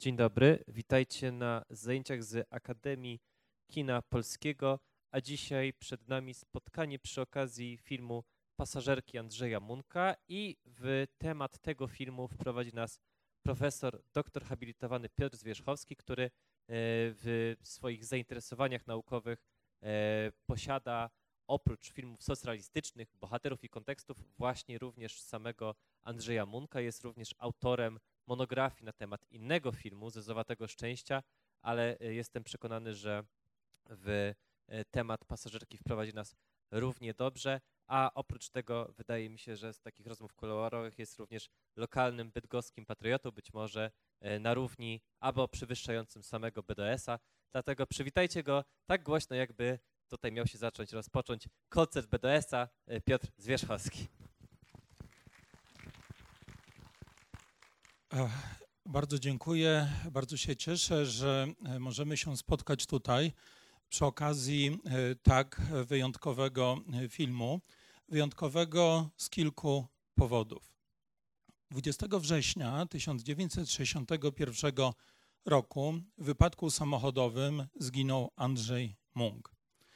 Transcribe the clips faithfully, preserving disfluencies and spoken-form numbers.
Dzień dobry, witajcie na zajęciach z Akademii Kina Polskiego, a dzisiaj przed nami spotkanie przy okazji filmu Pasażerki Andrzeja Munka i w temat tego filmu wprowadzi nas profesor, doktor habilitowany Piotr Zwierzchowski, który w swoich zainteresowaniach naukowych posiada oprócz filmów socrealistycznych, bohaterów i kontekstów właśnie również samego Andrzeja Munka, jest również autorem monografii na temat innego filmu, Zezowatego Szczęścia, ale jestem przekonany, że w temat Pasażerki wprowadzi nas równie dobrze, a oprócz tego wydaje mi się, że z takich rozmów kuluarowych jest również lokalnym bydgoskim patriotą, być może na równi albo przewyższającym samego B D S a, dlatego przywitajcie go tak głośno, jakby tutaj miał się zacząć, rozpocząć koncert B D S a, Piotr Zwierzchowski. Bardzo dziękuję, bardzo się cieszę, że możemy się spotkać tutaj przy okazji tak wyjątkowego filmu, wyjątkowego z kilku powodów. dwudziestego września tysiąc dziewięćset sześćdziesiątego pierwszego roku w wypadku samochodowym zginął Andrzej Munk.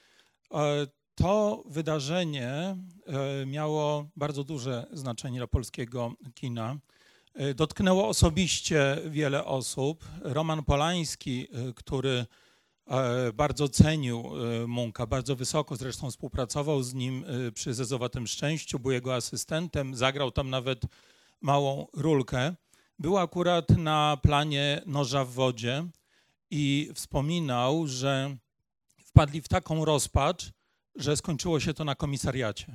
To wydarzenie miało bardzo duże znaczenie dla polskiego kina. Dotknęło osobiście wiele osób. Roman Polański, który bardzo cenił Munka, bardzo wysoko zresztą współpracował z nim przy Zezowatym Szczęściu, był jego asystentem, zagrał tam nawet małą rólkę. Był akurat na planie Noża w wodzie i wspominał, że wpadli w taką rozpacz, że skończyło się to na komisariacie,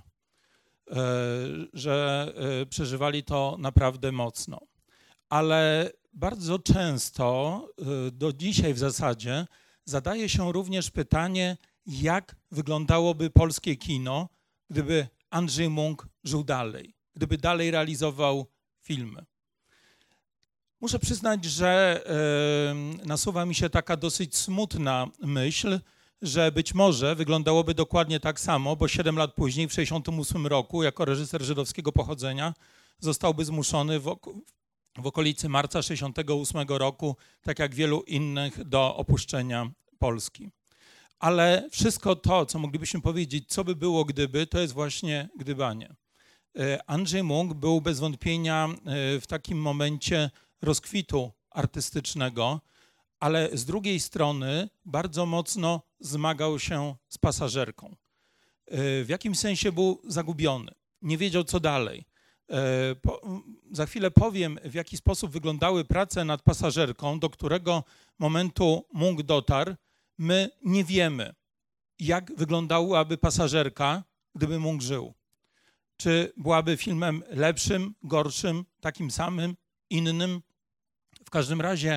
że przeżywali to naprawdę mocno. Ale bardzo często, do dzisiaj w zasadzie, zadaje się również pytanie, jak wyglądałoby polskie kino, gdyby Andrzej Munk żył dalej, gdyby dalej realizował filmy. Muszę przyznać, że nasuwa mi się taka dosyć smutna myśl, że być może wyglądałoby dokładnie tak samo, bo siedem lat później, w tysiąc dziewięćset sześćdziesiątym ósmym roku, jako reżyser żydowskiego pochodzenia, zostałby zmuszony w, ok w okolicy marca tysiąc dziewięćset sześćdziesiątego ósmego roku, tak jak wielu innych, do opuszczenia Polski. Ale wszystko to, co moglibyśmy powiedzieć, co by było gdyby, to jest właśnie gdybanie. Andrzej Munk był bez wątpienia w takim momencie rozkwitu artystycznego, ale z drugiej strony bardzo mocno zmagał się z pasażerką. W jakimś sensie był zagubiony, nie wiedział co dalej. Po, za chwilę powiem, w jaki sposób wyglądały prace nad Pasażerką, do którego momentu Munk dotarł. My nie wiemy, jak wyglądałaby Pasażerka, gdyby Munk żył. Czy byłaby filmem lepszym, gorszym, takim samym, innym? W każdym razie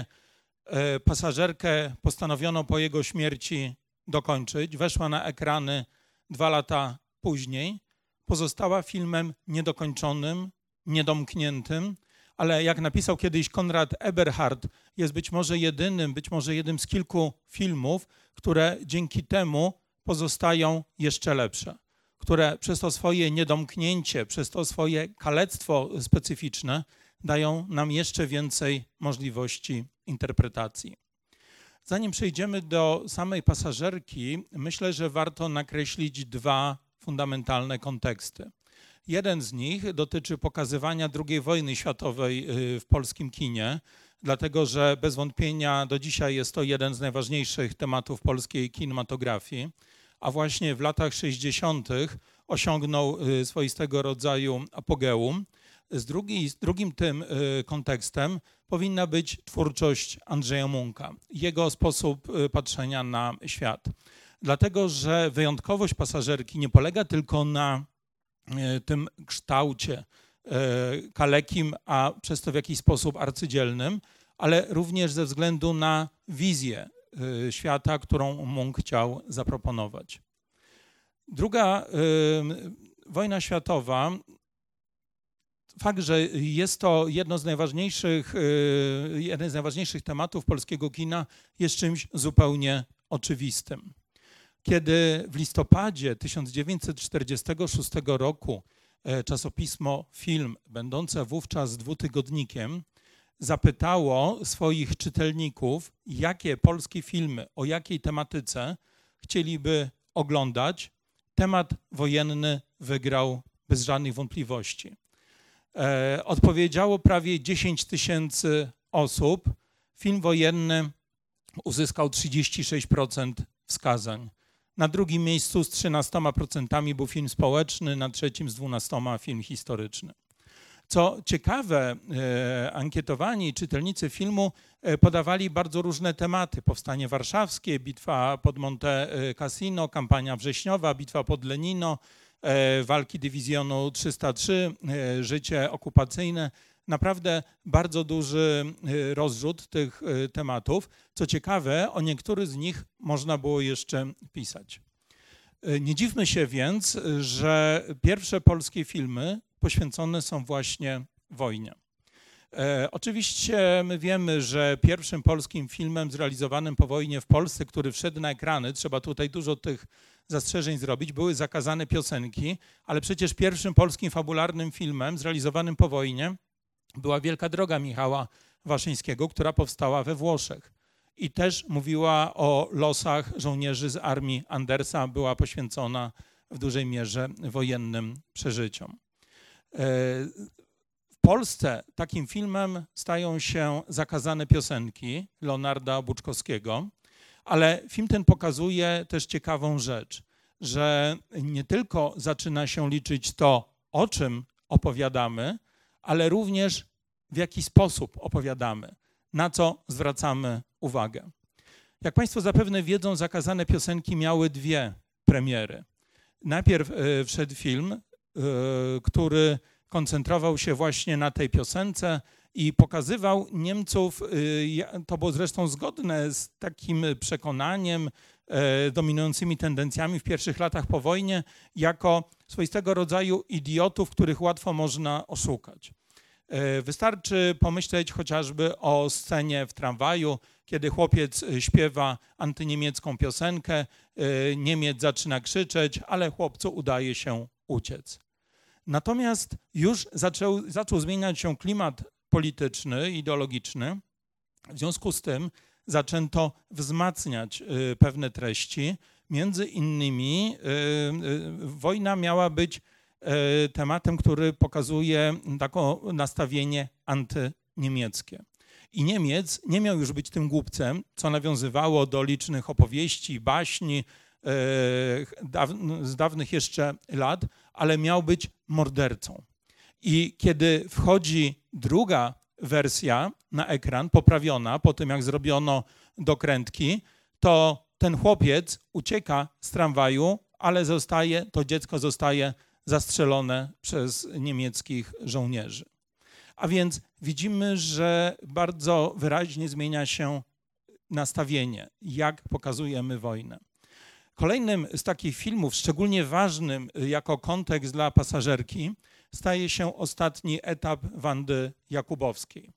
Pasażerkę postanowiono po jego śmierci dokończyć. Weszła na ekrany dwa lata później. Pozostała filmem niedokończonym, niedomkniętym, ale jak napisał kiedyś Konrad Eberhard, jest być może jedynym, być może jednym z kilku filmów, które dzięki temu pozostają jeszcze lepsze, które przez to swoje niedomknięcie, przez to swoje kalectwo specyficzne dają nam jeszcze więcej możliwości interpretacji. Zanim przejdziemy do samej Pasażerki, myślę, że warto nakreślić dwa fundamentalne konteksty. Jeden z nich dotyczy pokazywania drugiej wojny światowej w polskim kinie, dlatego że bez wątpienia do dzisiaj jest to jeden z najważniejszych tematów polskiej kinematografii, a właśnie w latach sześćdziesiątych osiągnął swoistego rodzaju apogeum. Z, drugi, z drugim tym kontekstem powinna być twórczość Andrzeja Munka, jego sposób patrzenia na świat. Dlatego, że wyjątkowość Pasażerki nie polega tylko na tym kształcie kalekim, a przez to w jakiś sposób arcydzielnym, ale również ze względu na wizję świata, którą Munk chciał zaproponować. Druga wojna światowa, fakt, że jest to jedno z najważniejszych, jeden z najważniejszych tematów polskiego kina, jest czymś zupełnie oczywistym. Kiedy w listopadzie tysiąc dziewięćset czterdziestego szóstego roku czasopismo Film, będące wówczas dwutygodnikiem, zapytało swoich czytelników, jakie polskie filmy, o jakiej tematyce chcieliby oglądać, temat wojenny wygrał bez żadnych wątpliwości. E, odpowiedziało prawie dziesięć tysięcy osób. Film wojenny uzyskał trzydzieści sześć procent wskazań. Na drugim miejscu z trzynastoma procentami był film społeczny, na trzecim z dwunastoma film historyczny. Co ciekawe, e, ankietowani czytelnicy filmu e, podawali bardzo różne tematy. Powstanie warszawskie, bitwa pod Monte Cassino, kampania wrześniowa, bitwa pod Lenino, e, walki dywizjonu trzysta trzy, e, życie okupacyjne. Naprawdę bardzo duży e, rozrzut tych e, tematów. Co ciekawe, o niektórych z nich można było jeszcze pisać. E, nie dziwmy się więc, że pierwsze polskie filmy poświęcone są właśnie wojnie. E, oczywiście my wiemy, że pierwszym polskim filmem zrealizowanym po wojnie w Polsce, który wszedł na ekrany, trzeba tutaj dużo tych zastrzeżeń zrobić, były Zakazane piosenki, ale przecież pierwszym polskim fabularnym filmem zrealizowanym po wojnie była Wielka Droga Michała Waszyńskiego, która powstała we Włoszech i też mówiła o losach żołnierzy z armii Andersa, była poświęcona w dużej mierze wojennym przeżyciom. W Polsce takim filmem stają się Zakazane piosenki Leonarda Buczkowskiego, ale film ten pokazuje też ciekawą rzecz, że nie tylko zaczyna się liczyć to, o czym opowiadamy, ale również w jaki sposób opowiadamy, na co zwracamy uwagę. Jak Państwo zapewne wiedzą, Zakazane piosenki miały dwie premiery. Najpierw wszedł film, który koncentrował się właśnie na tej piosence i pokazywał Niemców, to było zresztą zgodne z takim przekonaniem, dominującymi tendencjami w pierwszych latach po wojnie, jako swoistego rodzaju idiotów, których łatwo można oszukać. Wystarczy pomyśleć chociażby o scenie w tramwaju, kiedy chłopiec śpiewa antyniemiecką piosenkę, Niemiec zaczyna krzyczeć, ale chłopcu udaje się uciec. Natomiast już zaczął, zaczął zmieniać się klimat polityczny, ideologiczny. W związku z tym zaczęto wzmacniać pewne treści. Między innymi wojna miała być tematem, który pokazuje takie nastawienie antyniemieckie. I Niemiec nie miał już być tym głupcem, co nawiązywało do licznych opowieści, baśni z dawnych jeszcze lat, ale miał być mordercą. I kiedy wchodzi druga wersja na ekran, poprawiona po tym, jak zrobiono dokrętki, to ten chłopiec ucieka z tramwaju, ale zostaje, to dziecko zostaje zastrzelone przez niemieckich żołnierzy. A więc widzimy, że bardzo wyraźnie zmienia się nastawienie, jak pokazujemy wojnę. Kolejnym z takich filmów, szczególnie ważnym jako kontekst dla Pasażerki, staje się Ostatni etap Wandy Jakubowskiej.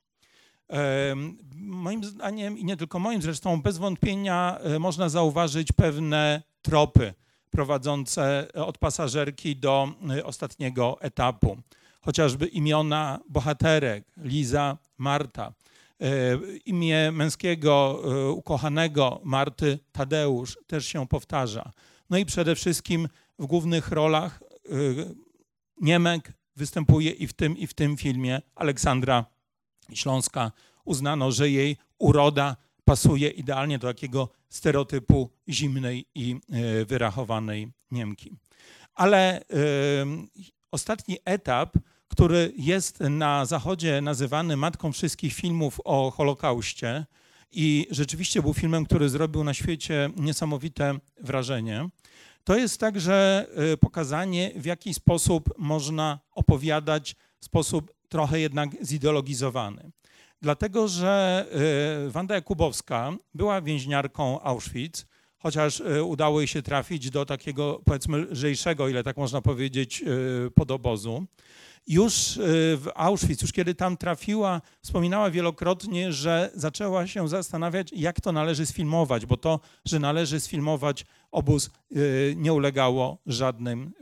Moim zdaniem, i nie tylko moim zresztą, bez wątpienia można zauważyć pewne tropy prowadzące od Pasażerki do Ostatniego etapu. Chociażby imiona bohaterek, Liza, Marta, imię męskiego ukochanego Marty, Tadeusz, też się powtarza. No i przede wszystkim w głównych rolach Niemek występuje i w tym, i w tym filmie Aleksandra Śląska. Uznano, że jej uroda pasuje idealnie do takiego stereotypu zimnej i wyrachowanej Niemki. Ale ostatni etap, który jest na Zachodzie nazywany matką wszystkich filmów o Holokauście i rzeczywiście był filmem, który zrobił na świecie niesamowite wrażenie, to jest także pokazanie, w jaki sposób można opowiadać w sposób trochę jednak zideologizowany. Dlatego, że Wanda Jakubowska była więźniarką Auschwitz, chociaż udało jej się trafić do takiego, powiedzmy, lżejszego, ile tak można powiedzieć, podobozu. Już w Auschwitz, już kiedy tam trafiła, wspominała wielokrotnie, że zaczęła się zastanawiać, jak to należy sfilmować, bo to, że należy sfilmować obóz, nie ulegało żadnym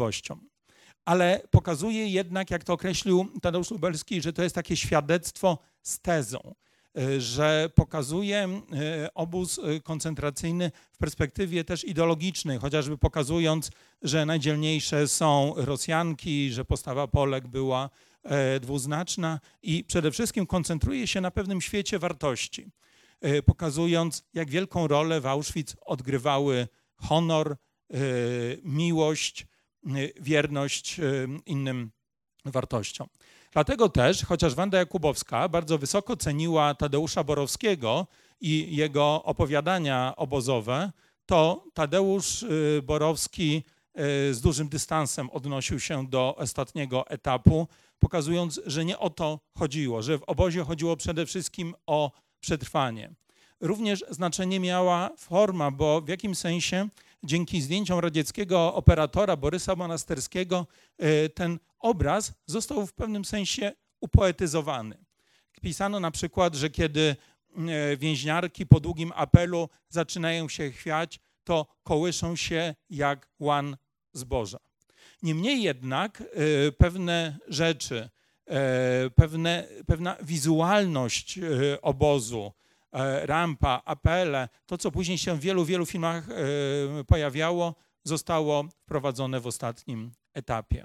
wątpliwościom. Ale pokazuje jednak, jak to określił Tadeusz Lubelski, że to jest takie świadectwo z tezą, że pokazuje obóz koncentracyjny w perspektywie też ideologicznej, chociażby pokazując, że najdzielniejsze są Rosjanki, że postawa Polek była dwuznaczna i przede wszystkim koncentruje się na pewnym świecie wartości, pokazując, jak wielką rolę w Auschwitz odgrywały honor, miłość, wierność innym wartościom. Dlatego też, chociaż Wanda Jakubowska bardzo wysoko ceniła Tadeusza Borowskiego i jego opowiadania obozowe, to Tadeusz Borowski z dużym dystansem odnosił się do ostatniego etapu, pokazując, że nie o to chodziło, że w obozie chodziło przede wszystkim o przetrwanie. Również znaczenie miała forma, bo w jakimś sensie dzięki zdjęciom radzieckiego operatora Borysa Monasterskiego ten obraz został w pewnym sensie upoetyzowany. Pisano na przykład, że kiedy więźniarki po długim apelu zaczynają się chwiać, to kołyszą się jak łan zboża. Niemniej jednak pewne rzeczy, pewne, pewna wizualność obozu, rampa, apele, to co później się w wielu, wielu filmach pojawiało, zostało wprowadzone w ostatnim etapie.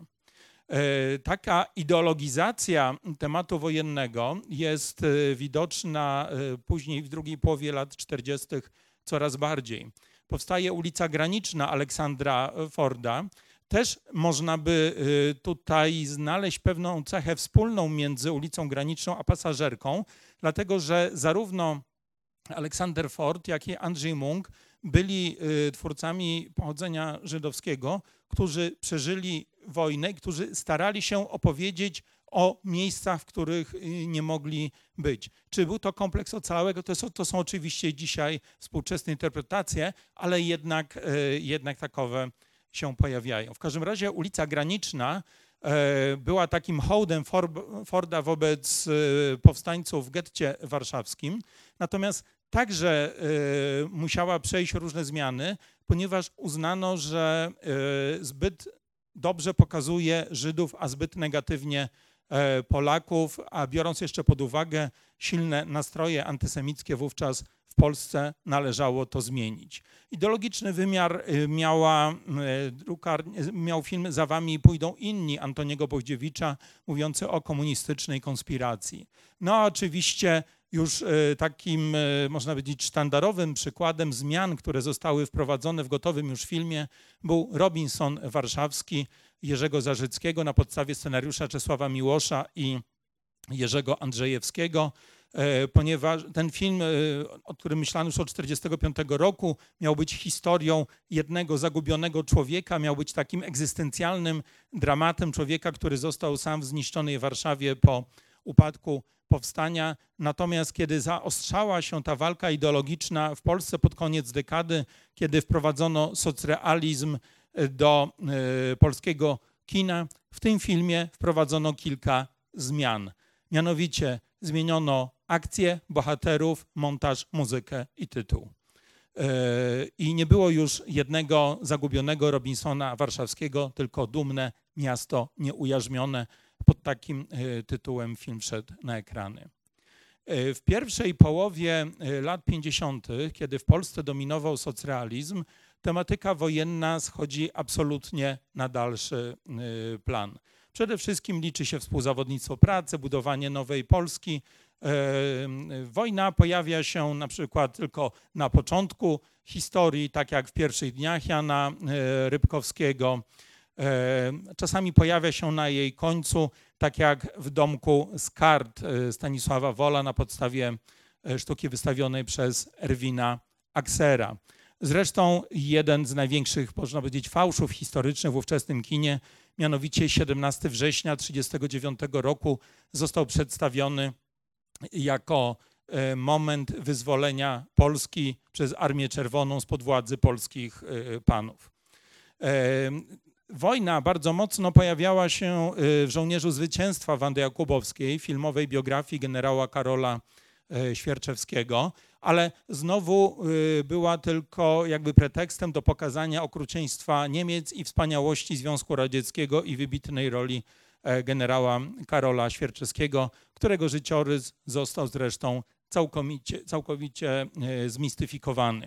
Taka ideologizacja tematu wojennego jest widoczna później w drugiej połowie lat czterdziestych coraz bardziej. Powstaje ulica Graniczna Aleksandra Forda. Też można by tutaj znaleźć pewną cechę wspólną między ulicą Graniczną a Pasażerką, dlatego że zarówno Aleksander Ford, jak i Andrzej Munk byli twórcami pochodzenia żydowskiego, którzy przeżyli wojnę i którzy starali się opowiedzieć o miejscach, w których nie mogli być. Czy był to kompleks ocalałego? To, są, to są oczywiście dzisiaj współczesne interpretacje, ale jednak, jednak takowe się pojawiają. W każdym razie ulica Graniczna była takim hołdem Forda wobec powstańców w getcie warszawskim, natomiast także musiała przejść różne zmiany, ponieważ uznano, że zbyt dobrze pokazuje Żydów, a zbyt negatywnie Polaków, a biorąc jeszcze pod uwagę silne nastroje antysemickie wówczas w Polsce, należało to zmienić. Ideologiczny wymiar miała drukarnia, miał film Za wami pójdą inni Antoniego Bogdziewicza, mówiący o komunistycznej konspiracji. No a oczywiście już takim, można powiedzieć, sztandarowym przykładem zmian, które zostały wprowadzone w gotowym już filmie, był Robinson Warszawski Jerzego Zarzyckiego na podstawie scenariusza Czesława Miłosza i Jerzego Andrzejewskiego, ponieważ ten film, o którym myślano już od tysiąc dziewięćset czterdziestego piątego roku, miał być historią jednego zagubionego człowieka, miał być takim egzystencjalnym dramatem człowieka, który został sam w zniszczonej Warszawie po upadku powstania. Natomiast kiedy zaostrzała się ta walka ideologiczna w Polsce pod koniec dekady, kiedy wprowadzono socrealizm do polskiego kina, w tym filmie wprowadzono kilka zmian. Mianowicie zmieniono akcję, bohaterów, montaż, muzykę i tytuł. I nie było już jednego zagubionego Robinsona Warszawskiego, tylko dumne miasto nieujarzmione. Pod takim tytułem film wszedł na ekrany. W pierwszej połowie lat pięćdziesiątych, kiedy w Polsce dominował socrealizm, tematyka wojenna schodzi absolutnie na dalszy plan. Przede wszystkim liczy się współzawodnictwo pracy, budowanie nowej Polski. Wojna pojawia się na przykład tylko na początku historii, tak jak w pierwszych dniach Jana Rybkowskiego. Czasami pojawia się na jej końcu, tak jak w Domku z kart Stanisława Wola na podstawie sztuki wystawionej przez Erwina Aksera. Zresztą jeden z największych, można powiedzieć, fałszów historycznych w ówczesnym kinie, mianowicie siedemnastego września tysiąc dziewięćset trzydziestego dziewiątego roku został przedstawiony jako moment wyzwolenia Polski przez Armię Czerwoną spod władzy polskich panów. Wojna bardzo mocno pojawiała się w Żołnierzu Zwycięstwa Wandy Jakubowskiej, filmowej biografii generała Karola Świerczewskiego, ale znowu była tylko jakby pretekstem do pokazania okrucieństwa Niemiec i wspaniałości Związku Radzieckiego i wybitnej roli generała Karola Świerczewskiego, którego życiorys został zresztą całkowicie, całkowicie zmistyfikowany.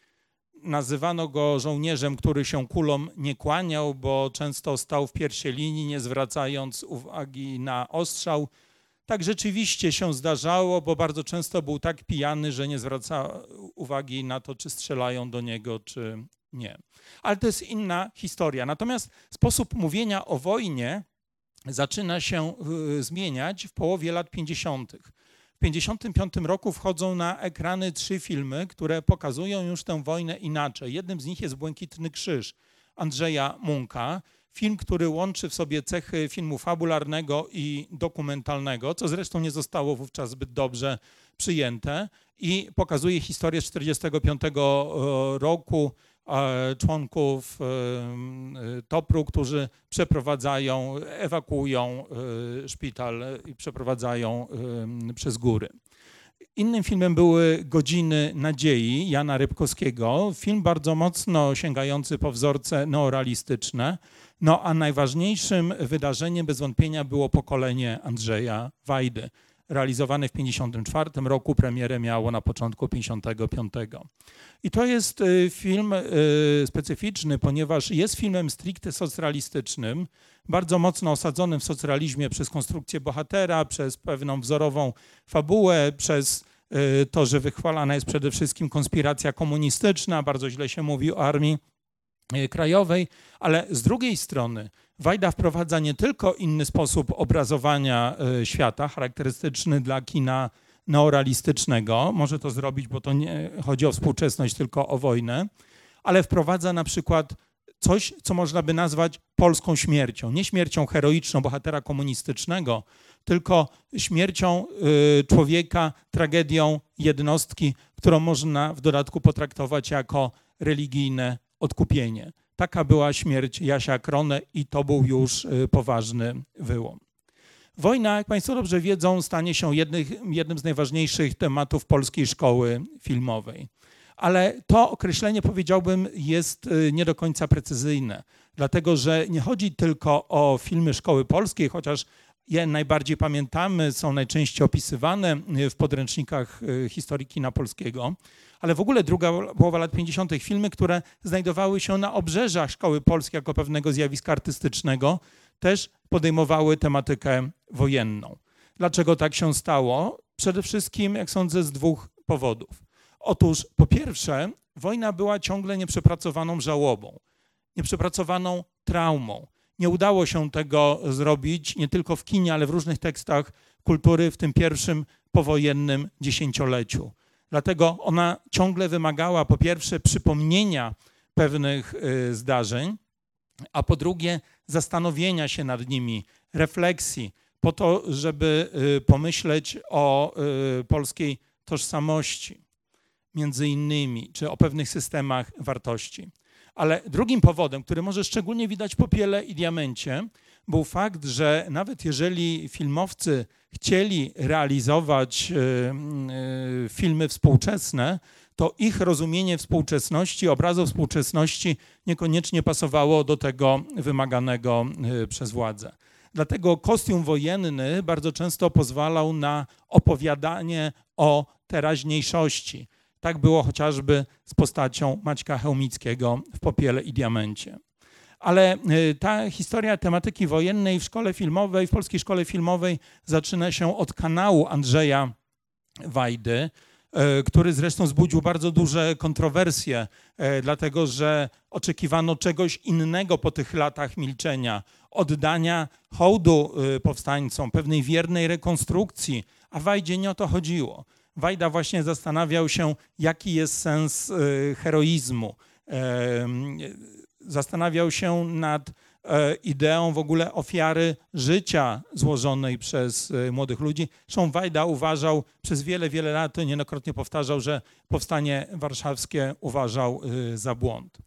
Nazywano go żołnierzem, który się kulom nie kłaniał, bo często stał w pierwszej linii, nie zwracając uwagi na ostrzał. Tak rzeczywiście się zdarzało, bo bardzo często był tak pijany, że nie zwraca uwagi na to, czy strzelają do niego, czy nie. Ale to jest inna historia. Natomiast sposób mówienia o wojnie zaczyna się zmieniać w połowie lat pięćdziesiątych. W tysiąc dziewięćset pięćdziesiątym piątym roku wchodzą na ekrany trzy filmy, które pokazują już tę wojnę inaczej. Jednym z nich jest Błękitny Krzyż Andrzeja Munka. Film, który łączy w sobie cechy filmu fabularnego i dokumentalnego, co zresztą nie zostało wówczas zbyt dobrze przyjęte i pokazuje historię z tysiąc dziewięćset czterdziestego piątego roku członków topru, którzy przeprowadzają, ewakuują szpital i przeprowadzają przez góry. Innym filmem były Godziny Nadziei Jana Rybkowskiego. Film bardzo mocno sięgający po wzorce neorealistyczne. No a najważniejszym wydarzeniem bez wątpienia było Pokolenie Andrzeja Wajdy. Realizowany w tysiąc dziewięćset pięćdziesiątym czwartym roku, premierę miało na początku tysiąc dziewięćset pięćdziesiątego piątego. I to jest film specyficzny, ponieważ jest filmem stricte socrealistycznym, bardzo mocno osadzonym w socrealizmie przez konstrukcję bohatera, przez pewną wzorową fabułę, przez to, że wychwalana jest przede wszystkim konspiracja komunistyczna, bardzo źle się mówi o Armii Krajowej, ale z drugiej strony Wajda wprowadza nie tylko inny sposób obrazowania świata, charakterystyczny dla kina neorealistycznego, może to zrobić, bo to nie chodzi o współczesność, tylko o wojnę, ale wprowadza na przykład coś, co można by nazwać polską śmiercią. Nie śmiercią heroiczną bohatera komunistycznego, tylko śmiercią człowieka, tragedią jednostki, którą można w dodatku potraktować jako religijne odkupienie. Taka była śmierć Jasia Kronę i to był już poważny wyłom. Wojna, jak Państwo dobrze wiedzą, stanie się jednych, jednym z najważniejszych tematów polskiej szkoły filmowej. Ale to określenie, powiedziałbym, jest nie do końca precyzyjne, dlatego że nie chodzi tylko o filmy szkoły polskiej, chociaż je najbardziej pamiętamy, są najczęściej opisywane w podręcznikach historii kina polskiego, ale w ogóle druga połowa lat pięćdziesiątych filmy, które znajdowały się na obrzeżach szkoły polskiej jako pewnego zjawiska artystycznego, też podejmowały tematykę wojenną. Dlaczego tak się stało? Przede wszystkim, jak sądzę, z dwóch powodów. Otóż po pierwsze, wojna była ciągle nieprzepracowaną żałobą, nieprzepracowaną traumą. Nie udało się tego zrobić nie tylko w kinie, ale w różnych tekstach kultury w tym pierwszym powojennym dziesięcioleciu. Dlatego ona ciągle wymagała po pierwsze przypomnienia pewnych zdarzeń, a po drugie zastanowienia się nad nimi, refleksji, po to, żeby pomyśleć o polskiej tożsamości między innymi, czy o pewnych systemach wartości. Ale drugim powodem, który może szczególnie widać po Piele i Diamencie, był fakt, że nawet jeżeli filmowcy chcieli realizować filmy współczesne, to ich rozumienie współczesności, obrazu współczesności niekoniecznie pasowało do tego wymaganego przez władzę. Dlatego kostium wojenny bardzo często pozwalał na opowiadanie o teraźniejszości. Tak było chociażby z postacią Maćka Chełmickiego w Popiele i Diamencie. Ale ta historia tematyki wojennej w szkole filmowej, w polskiej szkole filmowej zaczyna się od kanału Andrzeja Wajdy, który zresztą wzbudził bardzo duże kontrowersje, dlatego że oczekiwano czegoś innego po tych latach milczenia, oddania hołdu powstańcom, pewnej wiernej rekonstrukcji, a Wajdzie nie o to chodziło. Wajda właśnie zastanawiał się, jaki jest sens heroizmu. Zastanawiał się nad ideą w ogóle ofiary życia złożonej przez młodych ludzi. Zresztą Wajda uważał przez wiele, wiele lat, niejednokrotnie powtarzał, że powstanie warszawskie uważał za błąd.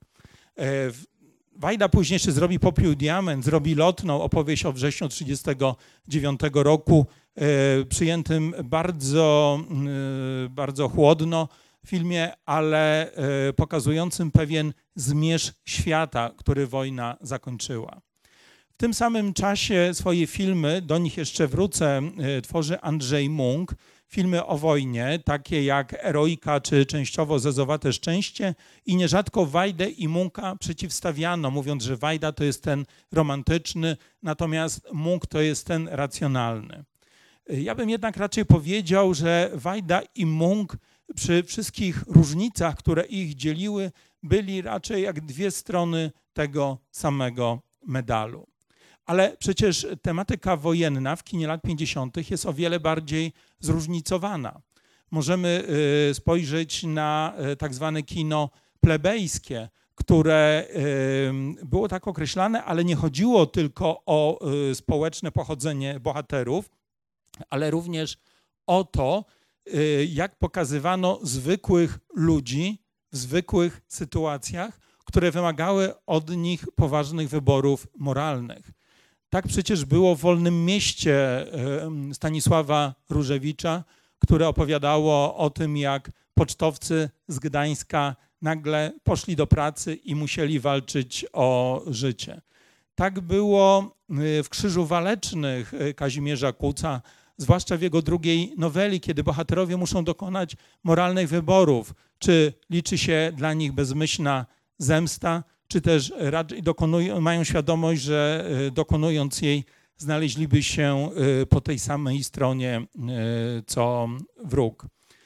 Wajda później jeszcze zrobi Popiół i Diament, zrobi Lotną, opowieść o wrześniu tysiąc dziewięćset trzydziestego dziewiątego roku, przyjętym bardzo, bardzo chłodno w filmie, ale pokazującym pewien zmierzch świata, który wojna zakończyła. W W tym samym czasie swoje filmy, do nich jeszcze wrócę, tworzy Andrzej Munk. Filmy o wojnie, takie jak Eroika czy częściowo Zezowate szczęście i nierzadko Wajdę i Munka przeciwstawiano, mówiąc, że Wajda to jest ten romantyczny, natomiast Munk to jest ten racjonalny. Ja bym jednak raczej powiedział, że Wajda i Munk przy wszystkich różnicach, które ich dzieliły, byli raczej jak dwie strony tego samego medalu. Ale przecież tematyka wojenna w kinie lat pięćdziesiątych jest o wiele bardziej zróżnicowana. Możemy spojrzeć na tak zwane kino plebejskie, które było tak określane, ale nie chodziło tylko o społeczne pochodzenie bohaterów, ale również o to, jak pokazywano zwykłych ludzi w zwykłych sytuacjach, które wymagały od nich poważnych wyborów moralnych. Tak przecież było w Wolnym mieście Stanisława Różewicza, które opowiadało o tym, jak pocztowcy z Gdańska nagle poszli do pracy i musieli walczyć o życie. Tak było w Krzyżu Walecznych Kazimierza Kuca, zwłaszcza w jego drugiej noweli, kiedy bohaterowie muszą dokonać moralnych wyborów, czy liczy się dla nich bezmyślna zemsta, czy też raczej dokonują, mają świadomość, że dokonując jej znaleźliby się po tej samej stronie co wróg.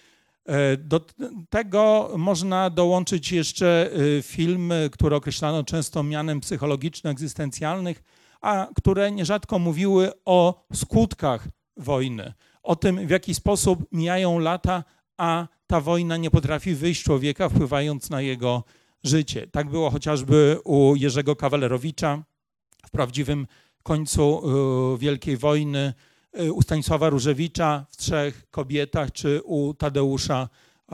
Do tego można dołączyć jeszcze filmy, które określano często mianem psychologiczno-egzystencjalnych, a które nierzadko mówiły o skutkach wojny, o tym, w jaki sposób mijają lata, a ta wojna nie potrafi wyjść z człowieka, wpływając na jego życie. Tak było chociażby u Jerzego Kawalerowicza w Prawdziwym końcu Wielkiej Wojny, u Stanisława Różewicza w Trzech kobietach, czy u Tadeusza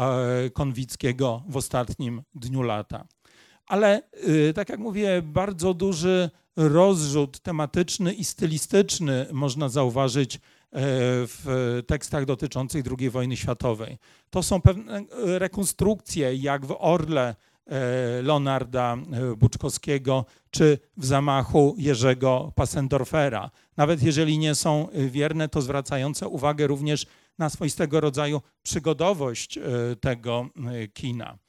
Konwickiego w Ostatnim dniu lata. Ale tak jak mówię, bardzo duży rozrzut tematyczny i stylistyczny można zauważyć w tekstach dotyczących drugiej wojny światowej. To są pewne rekonstrukcje, jak w Orle Leonarda Buczkowskiego, czy w Zamachu Jerzego Passendorfera. Nawet jeżeli nie są wierne, to zwracające uwagę również na swoistego rodzaju przygodowość tego kina.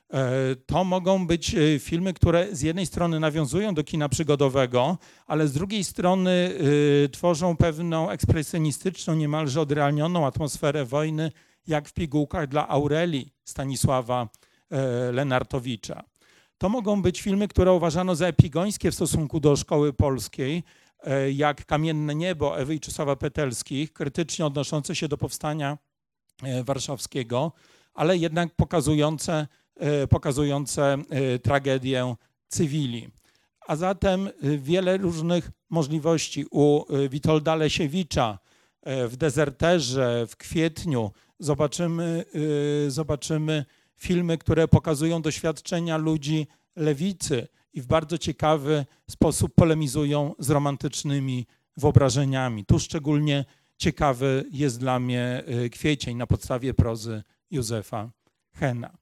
To mogą być filmy, które z jednej strony nawiązują do kina przygodowego, ale z drugiej strony tworzą pewną ekspresjonistyczną, niemalże odrealnioną atmosferę wojny, jak w Pigułkach dla Aurelii Stanisława Lenartowicza. To mogą być filmy, które uważano za epigońskie w stosunku do szkoły polskiej, jak Kamienne niebo Ewy i Czesława Petelskich, krytycznie odnoszące się do powstania warszawskiego, ale jednak pokazujące, pokazujące tragedię cywili. A zatem wiele różnych możliwości. U Witolda Lesiewicza w Dezerterze, w Kwietniu zobaczymy, zobaczymy filmy, które pokazują doświadczenia ludzi lewicy i w bardzo ciekawy sposób polemizują z romantycznymi wyobrażeniami. Tu szczególnie ciekawy jest dla mnie Kwiecień na podstawie prozy Józefa Hena.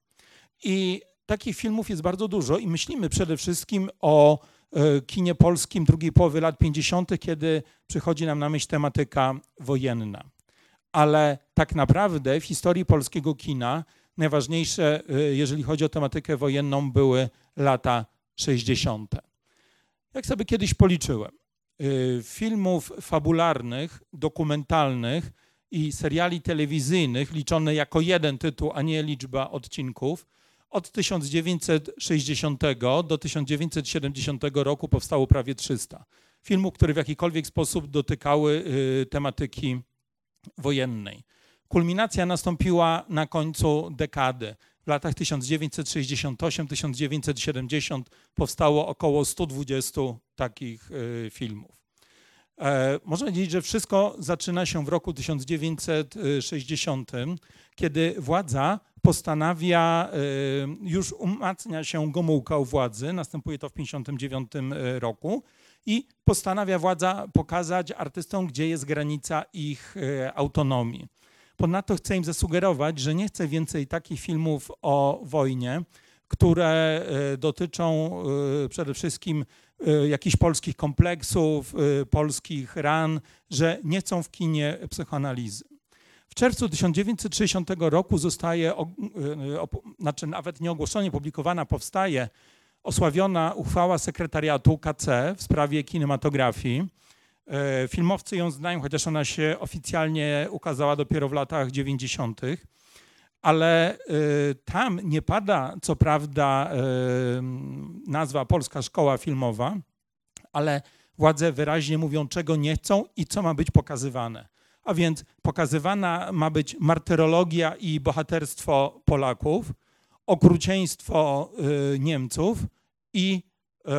I takich filmów jest bardzo dużo i myślimy przede wszystkim o kinie polskim drugiej połowy lat pięćdziesiątych, kiedy przychodzi nam na myśl tematyka wojenna. Ale tak naprawdę w historii polskiego kina najważniejsze, jeżeli chodzi o tematykę wojenną, były lata sześćdziesiąte. Jak sobie kiedyś policzyłem, filmów fabularnych, dokumentalnych i seriali telewizyjnych, liczone jako jeden tytuł, a nie liczba odcinków, od tysiąc dziewięćset sześćdziesiątego do tysiąc dziewięćset siedemdziesiątego roku powstało prawie trzysta filmów, które w jakikolwiek sposób dotykały tematyki wojennej. Kulminacja nastąpiła na końcu dekady. W latach tysiąc dziewięćset sześćdziesiątym ósmym do tysiąc dziewięćset siedemdziesiątego powstało około stu dwudziestu takich filmów. Można powiedzieć, że wszystko zaczyna się w roku tysiąc dziewięćset sześćdziesiątym, kiedy władza postanawia, już umacnia się Gomułka u władzy, następuje to w tysiąc dziewięćset pięćdziesiątym dziewiątym roku i postanawia władza pokazać artystom, gdzie jest granica ich autonomii. Ponadto chce im zasugerować, że nie chce więcej takich filmów o wojnie, które dotyczą przede wszystkim jakichś polskich kompleksów, polskich ran, że nie chcą w kinie psychoanalizy. W czerwcu tysiąc dziewięćset sześćdziesiątego roku zostaje, znaczy nawet nie ogłoszona, publikowana, powstaje osławiona uchwała sekretariatu K C w sprawie kinematografii. Filmowcy ją znają, chociaż ona się oficjalnie ukazała dopiero w latach dziewięćdziesiątych. Ale y, tam nie pada, co prawda, y, nazwa Polska Szkoła Filmowa, ale władze wyraźnie mówią, czego nie chcą i co ma być pokazywane. A więc pokazywana ma być martyrologia i bohaterstwo Polaków, okrucieństwo y, Niemców i y,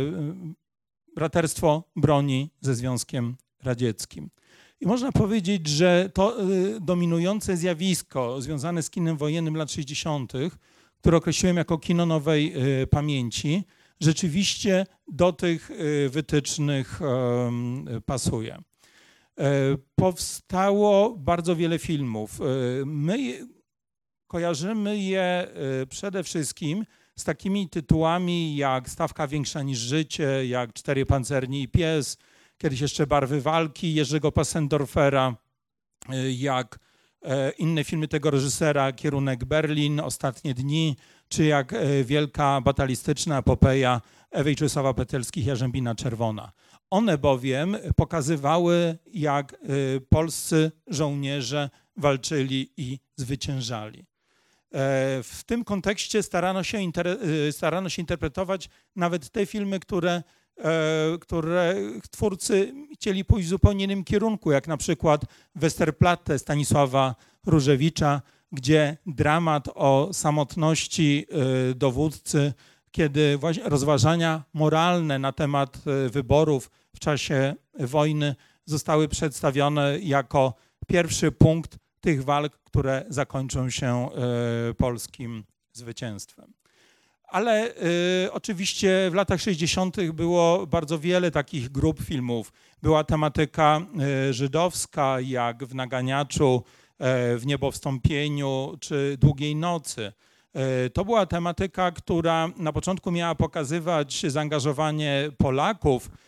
braterstwo broni ze Związkiem Radzieckim. I można powiedzieć, że to y, dominujące zjawisko związane z kinem wojennym lat sześćdziesiątych, które określiłem jako kino nowej y, pamięci, rzeczywiście do tych y, wytycznych y, pasuje. Y, powstało bardzo wiele filmów. Y, my kojarzymy je y, przede wszystkim z takimi tytułami jak Stawka większa niż życie, jak Cztery pancerni i pies, kiedyś jeszcze Barwy walki Jerzego Passendorfera, jak inne filmy tego reżysera, Kierunek Berlin, Ostatnie dni, czy jak wielka batalistyczna epopeja Ewy i Czesława Petelskich, Jarzębina czerwona. One bowiem pokazywały, jak polscy żołnierze walczyli i zwyciężali. W tym kontekście starano się, starano się interpretować nawet te filmy, które które twórcy chcieli pójść w zupełnie innym kierunku, jak na przykład Westerplatte Stanisława Różewicza, gdzie dramat o samotności dowódcy, kiedy rozważania moralne na temat wyborów w czasie wojny zostały przedstawione jako pierwszy punkt tych walk, które zakończą się polskim zwycięstwem. Ale y, oczywiście w latach sześćdziesiątych było bardzo wiele takich grup filmów. Była tematyka y, żydowska, jak w Naganiaczu, y, w Niebowstąpieniu czy Długiej nocy. Y, to była tematyka, która na początku miała pokazywać zaangażowanie Polaków y,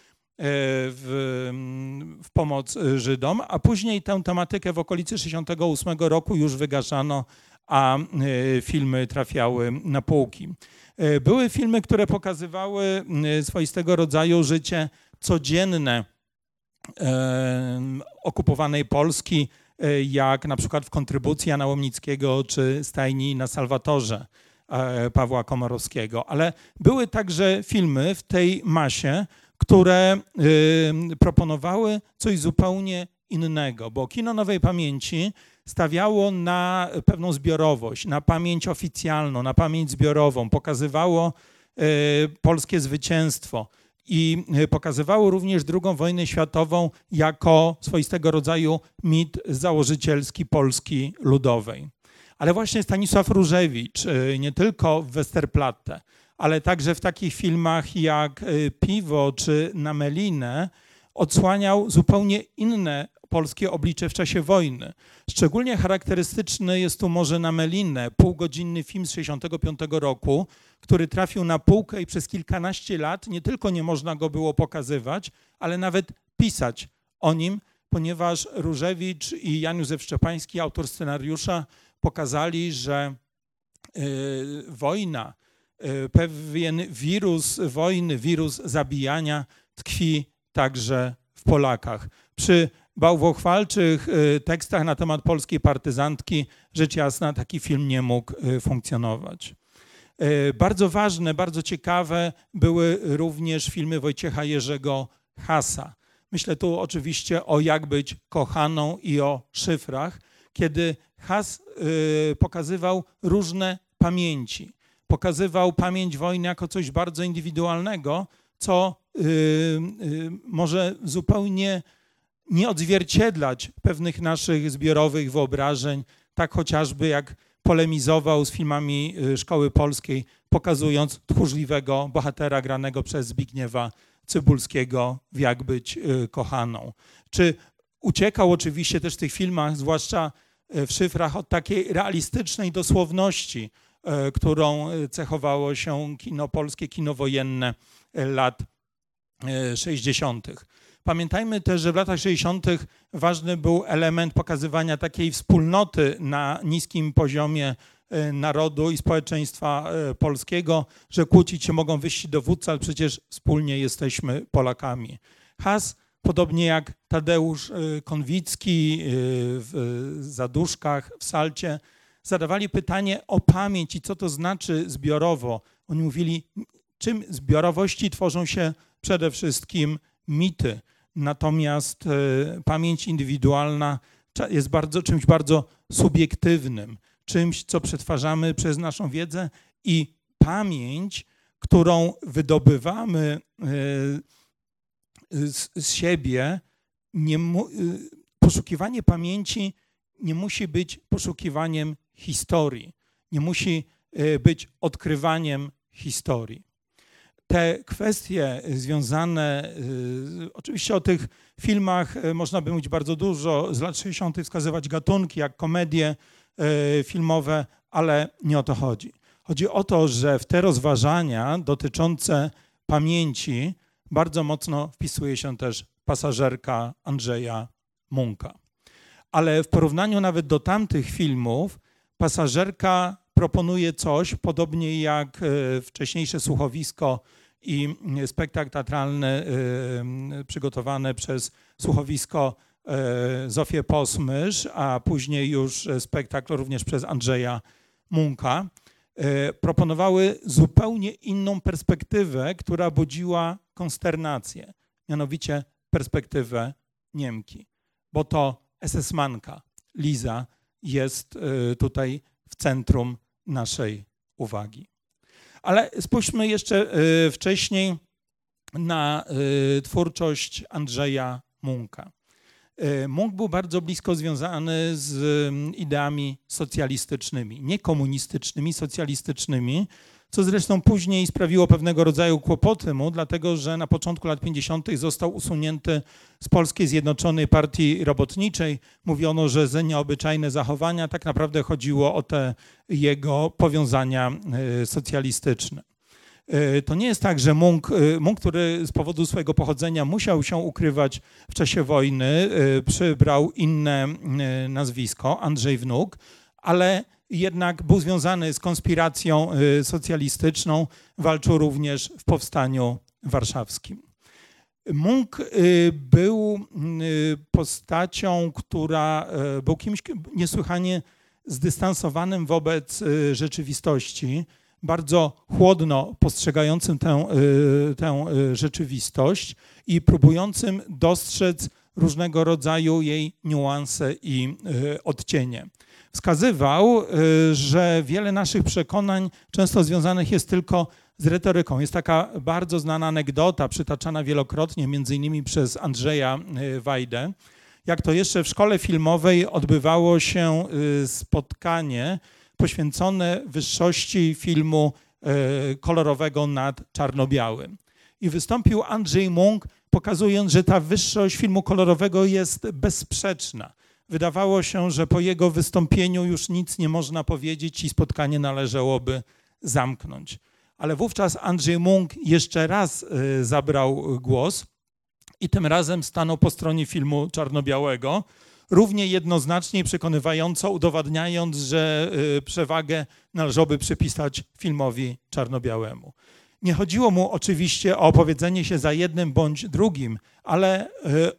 w, w pomoc Żydom, a później tę tematykę w okolicy sześćdziesiątego ósmego roku już wygaszano, a y, filmy trafiały na półki. Były filmy, które pokazywały swoistego rodzaju życie codzienne okupowanej Polski, jak na przykład w Kontrybucji Jana Łomnickiego czy Stajni na Salwatorze Pawła Komorowskiego. Ale były także filmy w tej masie, które proponowały coś zupełnie innego, bo kino nowej pamięci stawiało na pewną zbiorowość, na pamięć oficjalną, na pamięć zbiorową, pokazywało y, polskie zwycięstwo i y, pokazywało również drugą wojnę światową jako swoistego rodzaju mit założycielski Polski Ludowej. Ale właśnie Stanisław Różewicz, y, nie tylko w Westerplatte, ale także w takich filmach jak y, Piwo czy Na Melinę odsłaniał zupełnie inne polskie oblicze w czasie wojny. Szczególnie charakterystyczny jest tu może Na Melinę, półgodzinny film z sześćdziesiątego piątego roku, który trafił na półkę i przez kilkanaście lat nie tylko nie można go było pokazywać, ale nawet pisać o nim, ponieważ Różewicz i Jan Józef Szczepański, autor scenariusza, pokazali, że y, wojna, y, pewien wirus wojny, wirus zabijania tkwi także w Polakach. Przy bałwochwalczych tekstach na temat polskiej partyzantki, rzecz jasna, taki film nie mógł funkcjonować. Bardzo ważne, bardzo ciekawe były również filmy Wojciecha Jerzego Hasa. Myślę tu oczywiście o Jak być kochaną i o Szyfrach, kiedy Has pokazywał różne pamięci. Pokazywał pamięć wojny jako coś bardzo indywidualnego, co może zupełnie nie odzwierciedlać pewnych naszych zbiorowych wyobrażeń, tak chociażby jak polemizował z filmami Szkoły Polskiej, pokazując tchórzliwego bohatera granego przez Zbigniewa Cybulskiego w Jak być kochaną. Czy uciekał oczywiście też w tych filmach, zwłaszcza w Szyfrach, od takiej realistycznej dosłowności, którą cechowało się kino polskie, kino wojenne lat sześćdziesiątych. Pamiętajmy też, że w latach sześćdziesiątych ważny był element pokazywania takiej wspólnoty na niskim poziomie narodu i społeczeństwa polskiego, że kłócić się mogą wyżsi dowódcy, ale przecież wspólnie jesteśmy Polakami. Has, podobnie jak Tadeusz Konwicki w Zaduszkach, w Salcie, zadawali pytanie o pamięć i co to znaczy zbiorowo. Oni mówili, czym zbiorowości tworzą się przede wszystkim mity. Natomiast pamięć indywidualna jest bardzo, czymś bardzo subiektywnym, czymś, co przetwarzamy przez naszą wiedzę i pamięć, którą wydobywamy z, z siebie, nie mu, poszukiwanie pamięci nie musi być poszukiwaniem historii, nie musi być odkrywaniem historii. Te kwestie związane, oczywiście o tych filmach można by mówić bardzo dużo, z lat sześćdziesiątych wskazywać gatunki jak komedie filmowe, ale nie o to chodzi. Chodzi o to, że w te rozważania dotyczące pamięci bardzo mocno wpisuje się też Pasażerka Andrzeja Munka. Ale w porównaniu nawet do tamtych filmów Pasażerka proponuje coś, podobnie jak wcześniejsze Słuchowisko i spektakl teatralny przygotowany przez Słuchowisko Zofię Posmysz, a później już spektakl również przez Andrzeja Munka, proponowały zupełnie inną perspektywę, która budziła konsternację, mianowicie perspektywę Niemki, bo to esesmanka Liza jest tutaj w centrum naszej uwagi. Ale spójrzmy jeszcze wcześniej na twórczość Andrzeja Munka. Munk był bardzo blisko związany z ideami socjalistycznymi, nie komunistycznymi, socjalistycznymi, co zresztą później sprawiło pewnego rodzaju kłopoty mu, dlatego że na początku lat pięćdziesiątych został usunięty z Polskiej Zjednoczonej Partii Robotniczej. Mówiono, że za nieobyczajne zachowania, tak naprawdę chodziło o te jego powiązania socjalistyczne. To nie jest tak, że Munk, Munk, który z powodu swojego pochodzenia musiał się ukrywać w czasie wojny, przybrał inne nazwisko, Andrzej Wnuk, ale jednak był związany z konspiracją socjalistyczną, walczył również w powstaniu warszawskim. Munk był postacią, która był kimś niesłychanie zdystansowanym wobec rzeczywistości, bardzo chłodno postrzegającym tę, tę rzeczywistość i próbującym dostrzec różnego rodzaju jej niuanse i odcienie. Wskazywał, że wiele naszych przekonań często związanych jest tylko z retoryką. Jest taka bardzo znana anegdota, przytaczana wielokrotnie, między innymi przez Andrzeja Wajdę, jak to jeszcze w szkole filmowej odbywało się spotkanie poświęcone wyższości filmu kolorowego nad czarno-białym. I wystąpił Andrzej Munk, pokazując, że ta wyższość filmu kolorowego jest bezsprzeczna. Wydawało się, że po jego wystąpieniu już nic nie można powiedzieć i spotkanie należałoby zamknąć. Ale wówczas Andrzej Munk jeszcze raz zabrał głos i tym razem stanął po stronie filmu czarno-białego, równie jednoznacznie i przekonywająco udowadniając, że przewagę należałoby przypisać filmowi czarno-białemu. Nie chodziło mu oczywiście o opowiedzenie się za jednym bądź drugim, ale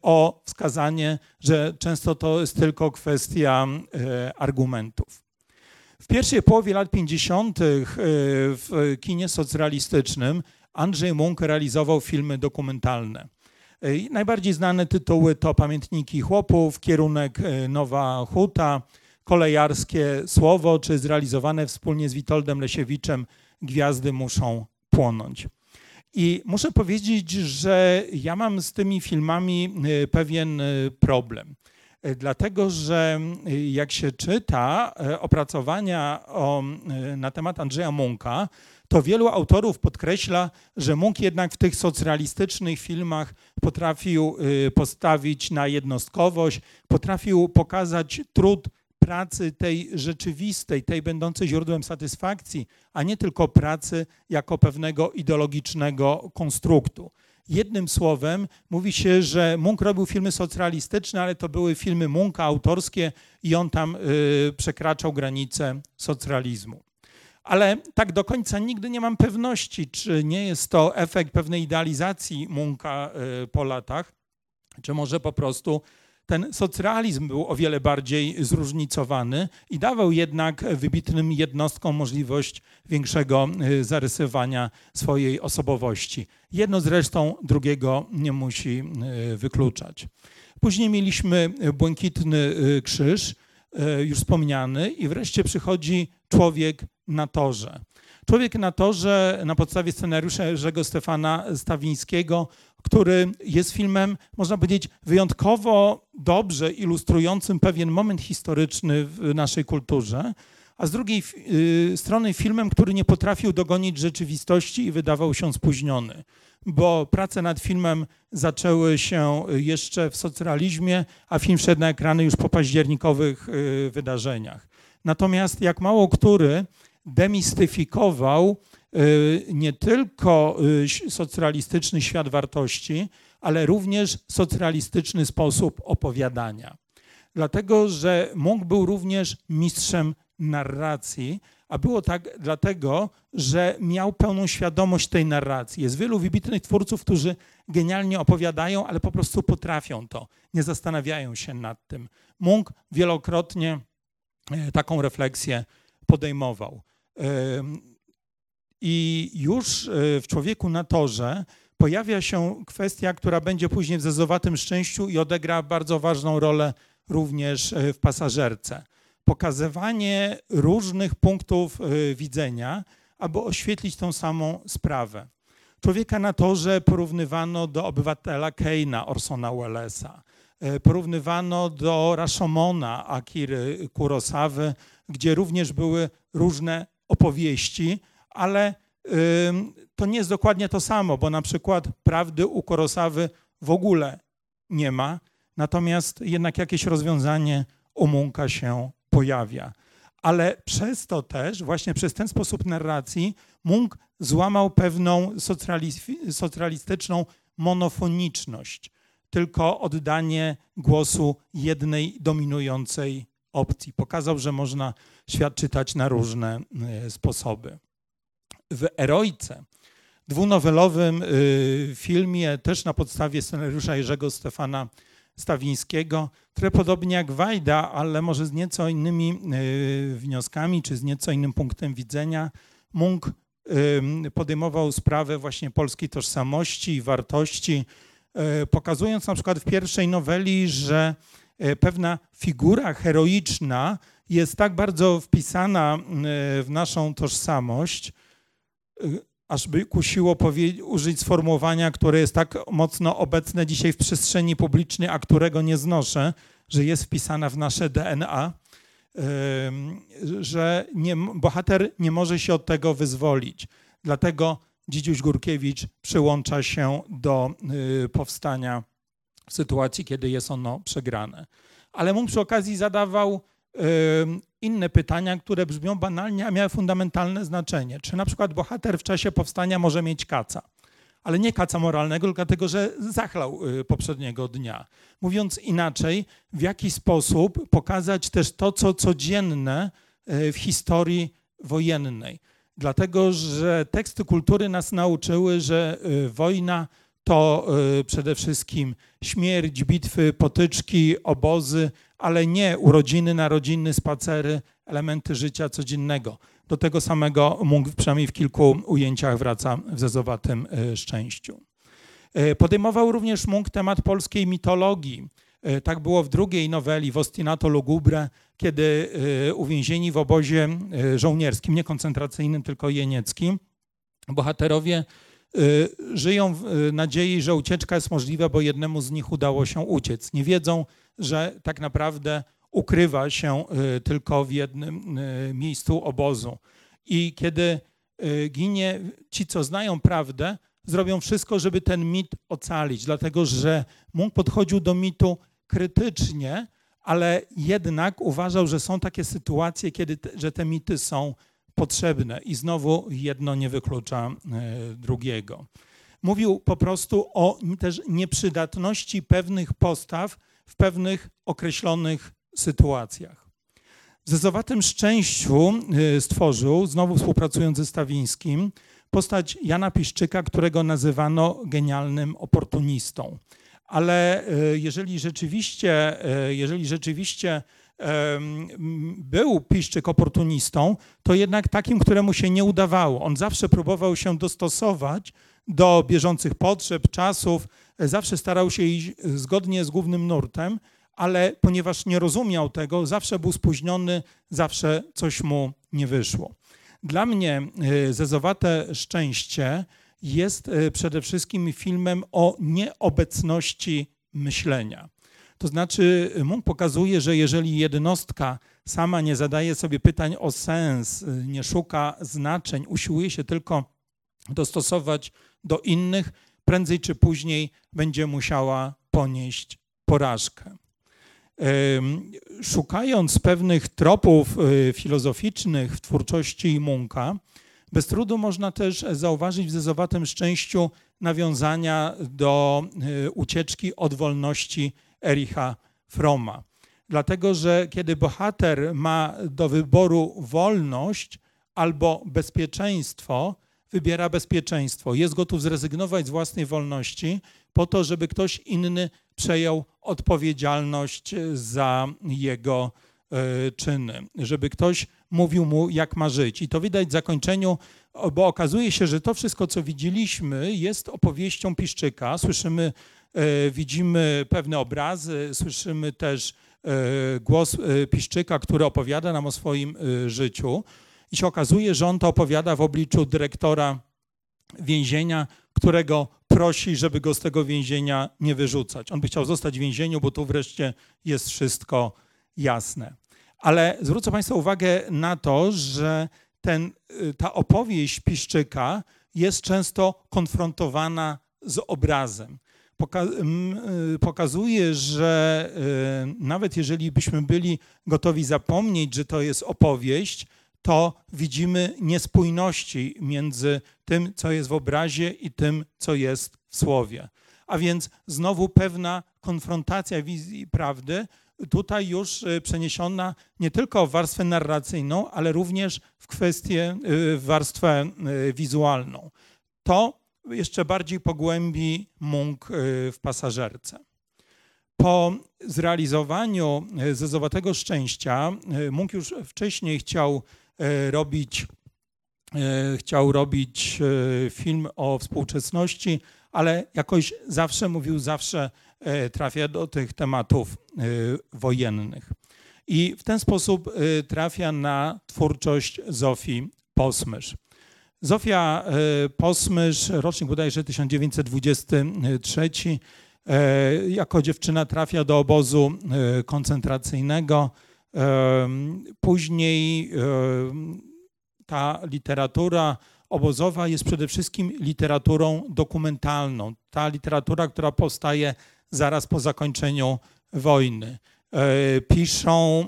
o wskazanie, że często to jest tylko kwestia argumentów. W pierwszej połowie lat pięćdziesiątych w kinie socrealistycznym Andrzej Munk realizował filmy dokumentalne. Najbardziej znane tytuły to Pamiętniki chłopów, Kierunek Nowa Huta, Kolejarskie Słowo, czy zrealizowane wspólnie z Witoldem Lesiewiczem Gwiazdy muszą płonąć. I muszę powiedzieć, że ja mam z tymi filmami pewien problem. Dlatego, że jak się czyta opracowania o, na temat Andrzeja Munka, to wielu autorów podkreśla, że Munk jednak w tych socrealistycznych filmach potrafił postawić na jednostkowość, potrafił pokazać trud pracy tej rzeczywistej, tej będącej źródłem satysfakcji, a nie tylko pracy jako pewnego ideologicznego konstruktu. Jednym słowem mówi się, że Munch robił filmy socrealistyczne, ale to były filmy Muncha autorskie i on tam y, przekraczał granice socrealizmu. Ale tak do końca nigdy nie mam pewności, czy nie jest to efekt pewnej idealizacji Muncha y, po latach, czy może po prostu ten socrealizm był o wiele bardziej zróżnicowany i dawał jednak wybitnym jednostkom możliwość większego zarysowania swojej osobowości. Jedno zresztą drugiego nie musi wykluczać. Później mieliśmy Błękitny Krzyż, już wspomniany, i wreszcie przychodzi Człowiek na torze. Człowiek na torze na podstawie scenariusza Jerzego Stefana Stawińskiego, który jest filmem, można powiedzieć, wyjątkowo dobrze ilustrującym pewien moment historyczny w naszej kulturze, a z drugiej y, strony filmem, który nie potrafił dogonić rzeczywistości i wydawał się spóźniony, bo prace nad filmem zaczęły się jeszcze w socrealizmie, a film wszedł na ekrany już po październikowych y, wydarzeniach. Natomiast jak mało który demistyfikował nie tylko socrealistyczny świat wartości, ale również socrealistyczny sposób opowiadania. Dlatego, że Munch był również mistrzem narracji, a było tak dlatego, że miał pełną świadomość tej narracji. Jest wielu wybitnych twórców, którzy genialnie opowiadają, ale po prostu potrafią to, nie zastanawiają się nad tym. Munch wielokrotnie taką refleksję podejmował. I już w Człowieku na torze pojawia się kwestia, która będzie później w Zezowatym Szczęściu i odegra bardzo ważną rolę również w Pasażerce. Pokazywanie różnych punktów widzenia, aby oświetlić tą samą sprawę. Człowieka na torze porównywano do Obywatela Kane'a Orsona Wellesa. Porównywano do Rashomona Akiry Kurosawy, gdzie również były różne opowieści, ale y, to nie jest dokładnie to samo, bo na przykład prawdy u Kurosawy w ogóle nie ma, natomiast jednak jakieś rozwiązanie u Muncha się pojawia. Ale przez to też, właśnie przez ten sposób narracji, Munch złamał pewną socrealistyczną monofoniczność, tylko oddanie głosu jednej dominującej opcji. Pokazał, że można świat czytać na różne sposoby. W Eroice, dwunowelowym filmie, też na podstawie scenariusza Jerzego Stefana Stawińskiego, który podobnie jak Wajda, ale może z nieco innymi wnioskami, czy z nieco innym punktem widzenia, Munch podejmował sprawę właśnie polskiej tożsamości i wartości, pokazując na przykład w pierwszej noweli, że pewna figura heroiczna jest tak bardzo wpisana w naszą tożsamość, aż by kusiło użyć sformułowania, które jest tak mocno obecne dzisiaj w przestrzeni publicznej, a którego nie znoszę, że jest wpisana w nasze D N A, że nie, bohater nie może się od tego wyzwolić. Dlatego Dzidziuś Górkiewicz przyłącza się do powstania w sytuacji, kiedy jest ono przegrane. Ale Munch przy okazji zadawał y, inne pytania, które brzmią banalnie, a miały fundamentalne znaczenie. Czy na przykład bohater w czasie powstania może mieć kaca? Ale nie kaca moralnego, tylko dlatego, że zachlał y, poprzedniego dnia. Mówiąc inaczej, w jaki sposób pokazać też to, co codzienne y, w historii wojennej. Dlatego, że teksty kultury nas nauczyły, że y, wojna to y, przede wszystkim śmierć, bitwy, potyczki, obozy, ale nie urodziny, narodziny, spacery, elementy życia codziennego. Do tego samego Munch przynajmniej w kilku ujęciach wraca w Zezowatym y, Szczęściu. Y, podejmował również Munch temat polskiej mitologii. Y, tak było w drugiej noweli, w Ostinato Lugubre, kiedy y, uwięzieni w obozie y, żołnierskim, nie koncentracyjnym, tylko jenieckim, bohaterowie żyją w nadziei, że ucieczka jest możliwa, bo jednemu z nich udało się uciec. Nie wiedzą, że tak naprawdę ukrywa się tylko w jednym miejscu obozu. I kiedy ginie, ci, co znają prawdę, zrobią wszystko, żeby ten mit ocalić, dlatego że Munch podchodził do mitu krytycznie, ale jednak uważał, że są takie sytuacje, kiedy te, że te mity są potrzebne i znowu jedno nie wyklucza drugiego. Mówił po prostu o też nieprzydatności pewnych postaw w pewnych określonych sytuacjach. W Zezowatym szczęściu stworzył, znowu współpracując ze Stawińskim, postać Jana Piszczyka, którego nazywano genialnym oportunistą. Ale jeżeli rzeczywiście, jeżeli rzeczywiście był Piszczyk oportunistą, to jednak takim, któremu się nie udawało. On zawsze próbował się dostosować do bieżących potrzeb, czasów, zawsze starał się iść zgodnie z głównym nurtem, ale ponieważ nie rozumiał tego, zawsze był spóźniony, zawsze coś mu nie wyszło. Dla mnie Zezowate szczęście jest przede wszystkim filmem o nieobecności myślenia. To znaczy Munch pokazuje, że jeżeli jednostka sama nie zadaje sobie pytań o sens, nie szuka znaczeń, usiłuje się tylko dostosować do innych, prędzej czy później będzie musiała ponieść porażkę. Szukając pewnych tropów filozoficznych w twórczości Muncha, bez trudu można też zauważyć w Zezowatym szczęściu nawiązania do ucieczki od wolności Ericha Fromma. Dlatego, że kiedy bohater ma do wyboru wolność albo bezpieczeństwo, wybiera bezpieczeństwo. Jest gotów zrezygnować z własnej wolności po to, żeby ktoś inny przejął odpowiedzialność za jego y, czyny. Żeby ktoś mówił mu, jak ma żyć. I to widać w zakończeniu, bo okazuje się, że to wszystko, co widzieliśmy, jest opowieścią Piszczyka. Słyszymy, y, widzimy pewne obrazy, słyszymy też y, głos y, Piszczyka, który opowiada nam o swoim y, życiu. I się okazuje, że on to opowiada w obliczu dyrektora więzienia, którego prosi, żeby go z tego więzienia nie wyrzucać. On by chciał zostać w więzieniu, bo tu wreszcie jest wszystko jasne. Ale zwrócę Państwa uwagę na to, że ten, ta opowieść Piszczyka jest często konfrontowana z obrazem. Pokazuje, że nawet jeżeli byśmy byli gotowi zapomnieć, że to jest opowieść, to widzimy niespójności między tym, co jest w obrazie i tym, co jest w słowie. A więc znowu pewna konfrontacja wizji prawdy, tutaj już przeniesiona nie tylko w warstwę narracyjną, ale również w kwestię, w warstwę wizualną. To jeszcze bardziej pogłębi Munch w Pasażerce. Po zrealizowaniu Zezowatego szczęścia Munch już wcześniej chciał robić, chciał robić film o współczesności, ale jakoś zawsze mówił, zawsze trafia do tych tematów wojennych. I w ten sposób trafia na twórczość Zofii Posmysz. Zofia Posmysz, rocznik bodajże tysiąc dziewięćset dwudziesty trzeci, jako dziewczyna trafia do obozu koncentracyjnego. Później ta literatura obozowa jest przede wszystkim literaturą dokumentalną. Ta literatura, która powstaje zaraz po zakończeniu wojny. Piszą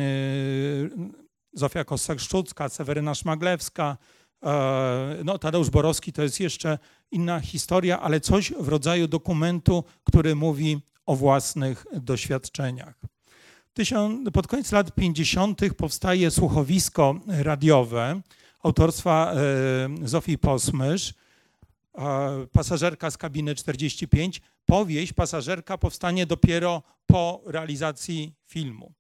Zofia Kossak-Szczucka, Seweryna Szmaglewska, no, Tadeusz Borowski to jest jeszcze inna historia, ale coś w rodzaju dokumentu, który mówi o własnych doświadczeniach. Pod koniec lat pięćdziesiątych powstaje słuchowisko radiowe autorstwa Zofii Posmysz, Pasażerka z kabiny czterdzieści pięć. Powieść Pasażerka powstanie dopiero po realizacji filmu.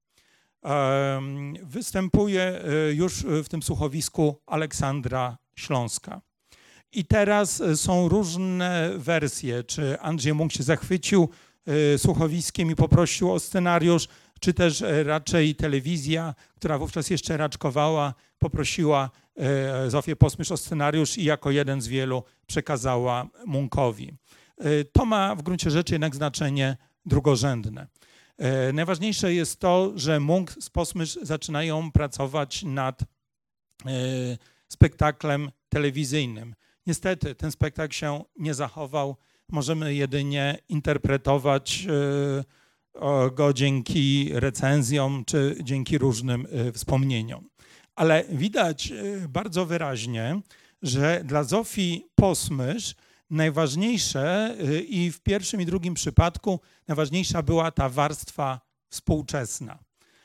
Występuje już w tym słuchowisku Aleksandra Śląska. I teraz są różne wersje, czy Andrzej Munch się zachwycił słuchowiskiem i poprosił o scenariusz, czy też raczej telewizja, która wówczas jeszcze raczkowała, poprosiła Zofię Posmysz o scenariusz i jako jeden z wielu przekazała Munchowi. To ma w gruncie rzeczy jednak znaczenie drugorzędne. Najważniejsze jest to, że Munch z Posmysz zaczynają pracować nad spektaklem telewizyjnym. Niestety ten spektakl się nie zachował. Możemy jedynie interpretować go dzięki recenzjom czy dzięki różnym wspomnieniom. Ale widać bardzo wyraźnie, że dla Zofii Posmysz najważniejsze i w pierwszym i drugim przypadku najważniejsza była ta warstwa współczesna.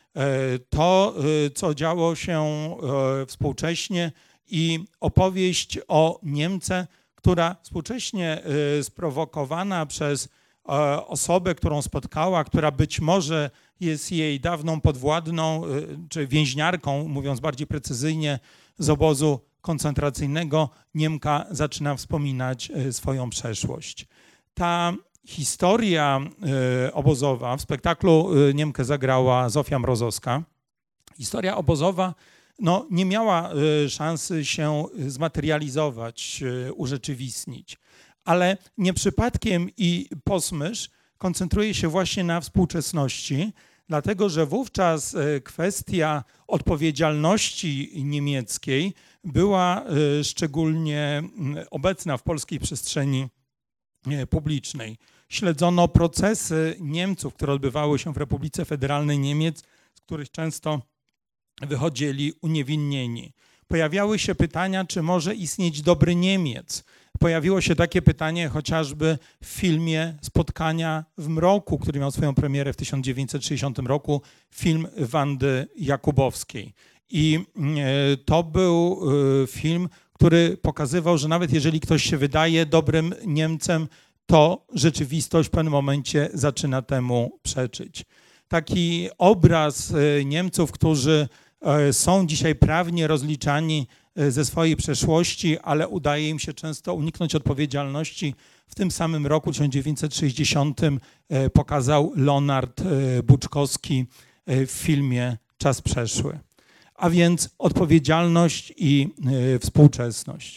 To, co działo się współcześnie i opowieść o Niemce, która współcześnie sprowokowana przez osobę, którą spotkała, która być może jest jej dawną podwładną czy więźniarką, mówiąc bardziej precyzyjnie, z obozu koncentracyjnego, Niemka zaczyna wspominać swoją przeszłość. Ta historia obozowa, w spektaklu Niemkę zagrała Zofia Mrozowska. Historia obozowa no, nie miała szansy się zmaterializować, urzeczywistnić, ale nie przypadkiem i Posmysz koncentruje się właśnie na współczesności, dlatego że wówczas kwestia odpowiedzialności niemieckiej była szczególnie obecna w polskiej przestrzeni publicznej. Śledzono procesy Niemców, które odbywały się w Republice Federalnej Niemiec, z których często wychodzili uniewinnieni. Pojawiały się pytania, czy może istnieć dobry Niemiec. Pojawiło się takie pytanie chociażby w filmie Spotkania w mroku, który miał swoją premierę w tysiąc dziewięćset sześćdziesiątym roku, film Wandy Jakubowskiej. I to był film, który pokazywał, że nawet jeżeli ktoś się wydaje dobrym Niemcem, to rzeczywistość w pewnym momencie zaczyna temu przeczyć. Taki obraz Niemców, którzy są dzisiaj prawnie rozliczani ze swojej przeszłości, ale udaje im się często uniknąć odpowiedzialności. W tym samym roku, tysiąc dziewięćset sześćdziesiątym, pokazał Leonard Buczkowski w filmie Czas przeszły. A więc odpowiedzialność i współczesność.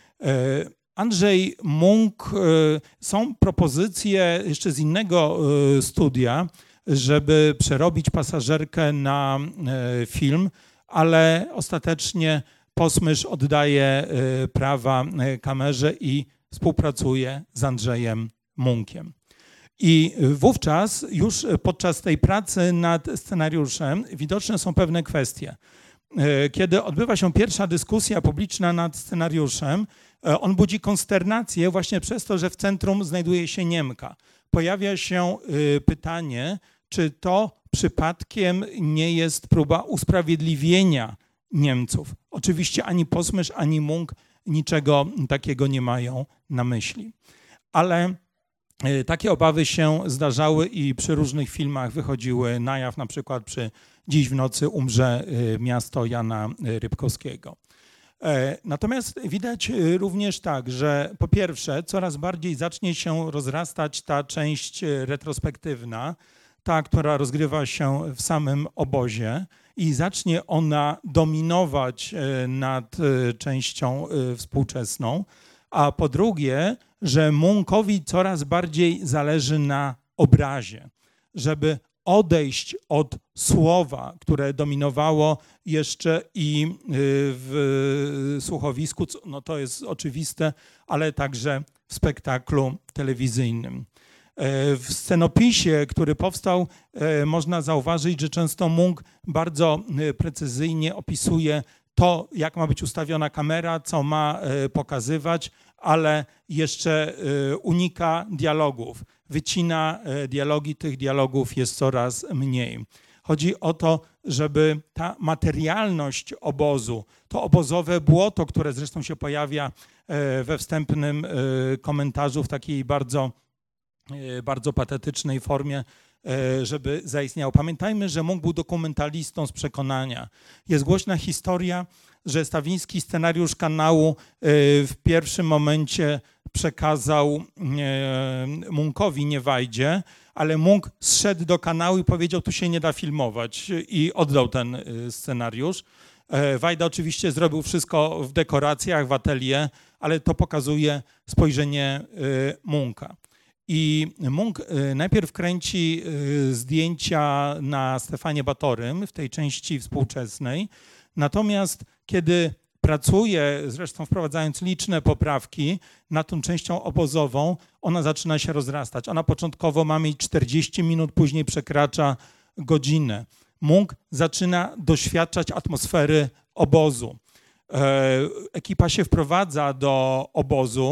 Andrzej Munk, są propozycje jeszcze z innego studia, żeby przerobić Pasażerkę na film, ale ostatecznie Posmysz oddaje prawa kamerze i współpracuje z Andrzejem Munkiem. I wówczas już podczas tej pracy nad scenariuszem widoczne są pewne kwestie. Kiedy odbywa się pierwsza dyskusja publiczna nad scenariuszem, on budzi konsternację właśnie przez to, że w centrum znajduje się Niemka. Pojawia się pytanie, czy to przypadkiem nie jest próba usprawiedliwienia Niemców. Oczywiście ani Posmysz, ani Munk niczego takiego nie mają na myśli. Ale takie obawy się zdarzały i przy różnych filmach wychodziły na jaw, na przykład przy Dziś w nocy umrze miasto Jana Rybkowskiego. Natomiast widać również tak, że po pierwsze coraz bardziej zacznie się rozrastać ta część retrospektywna, ta, która rozgrywa się w samym obozie i zacznie ona dominować nad częścią współczesną, a po drugie, że Munkowi coraz bardziej zależy na obrazie, żeby odejść od słowa, które dominowało jeszcze i w słuchowisku, no to jest oczywiste, ale także w spektaklu telewizyjnym. W scenopisie, który powstał, można zauważyć, że często Munk bardzo precyzyjnie opisuje to, jak ma być ustawiona kamera, co ma pokazywać, ale jeszcze unika dialogów. Wycina dialogi, tych dialogów jest coraz mniej. Chodzi o to, żeby ta materialność obozu, to obozowe błoto, które zresztą się pojawia we wstępnym komentarzu w takiej bardzo, bardzo patetycznej formie, żeby zaistniał. Pamiętajmy, że Munk był dokumentalistą z przekonania. Jest głośna historia, że Stawiński scenariusz Kanału w pierwszym momencie przekazał Munkowi, nie Wajdzie, ale Munk zszedł do Kanału i powiedział, tu się nie da filmować i oddał ten scenariusz. Wajda oczywiście zrobił wszystko w dekoracjach, w atelier, ale to pokazuje spojrzenie Munka. I Munk najpierw kręci zdjęcia na Stefanie Batorym w tej części współczesnej, natomiast kiedy pracuje, zresztą wprowadzając liczne poprawki nad tą częścią obozową, ona zaczyna się rozrastać. Ona początkowo ma mieć czterdzieści minut, później przekracza godzinę. Munk zaczyna doświadczać atmosfery obozu. Ekipa się wprowadza do obozu.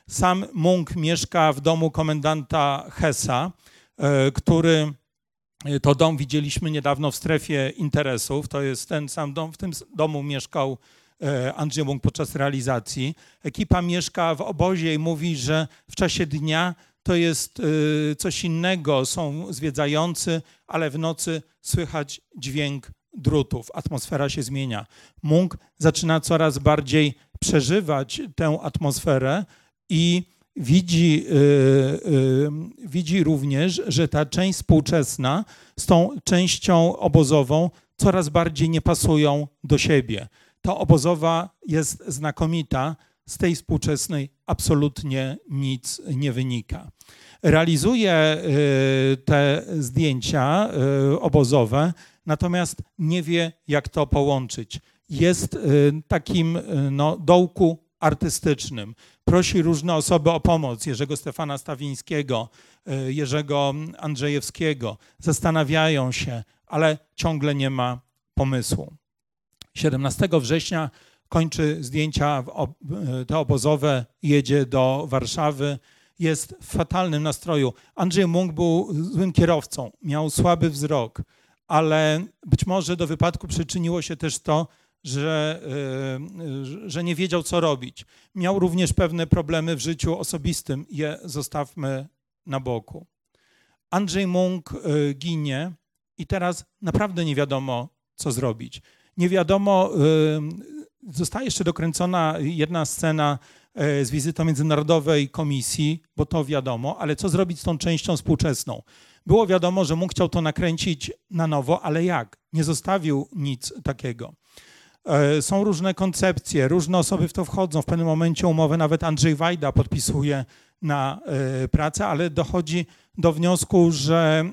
Sam Munk mieszka w domu komendanta Hessa, który to dom widzieliśmy niedawno w strefie interesów. To jest ten sam dom, w tym domu mieszkał Andrzej Munk podczas realizacji. Ekipa mieszka w obozie i mówi, że w czasie dnia to jest coś innego, są zwiedzający, ale w nocy słychać dźwięk drutów, atmosfera się zmienia. Munk zaczyna coraz bardziej przeżywać tę atmosferę i widzi, yy, yy, widzi również, że ta część współczesna z tą częścią obozową coraz bardziej nie pasują do siebie. Ta obozowa jest znakomita, z tej współczesnej absolutnie nic nie wynika. Realizuje yy, te zdjęcia yy, obozowe, natomiast nie wie, jak to połączyć. Jest yy, takim yy, no, dołku artystycznym. Prosi różne osoby o pomoc, Jerzego Stefana Stawińskiego, Jerzego Andrzejewskiego. Zastanawiają się, ale ciągle nie ma pomysłu. siedemnastego września kończy zdjęcia te obozowe, jedzie do Warszawy. Jest w fatalnym nastroju. Andrzej Munk był złym kierowcą, miał słaby wzrok, ale być może do wypadku przyczyniło się też to, Że, że nie wiedział, co robić. Miał również pewne problemy w życiu osobistym. Je zostawmy na boku. Andrzej Munk ginie i teraz naprawdę nie wiadomo, co zrobić. Nie wiadomo, zostaje jeszcze dokręcona jedna scena z wizytą Międzynarodowej Komisji, bo to wiadomo, ale co zrobić z tą częścią współczesną? Było wiadomo, że Munk chciał to nakręcić na nowo, ale jak? Nie zostawił nic takiego. Są różne koncepcje, różne osoby w to wchodzą. W pewnym momencie umowę nawet Andrzej Wajda podpisuje na pracę, ale dochodzi do wniosku, że,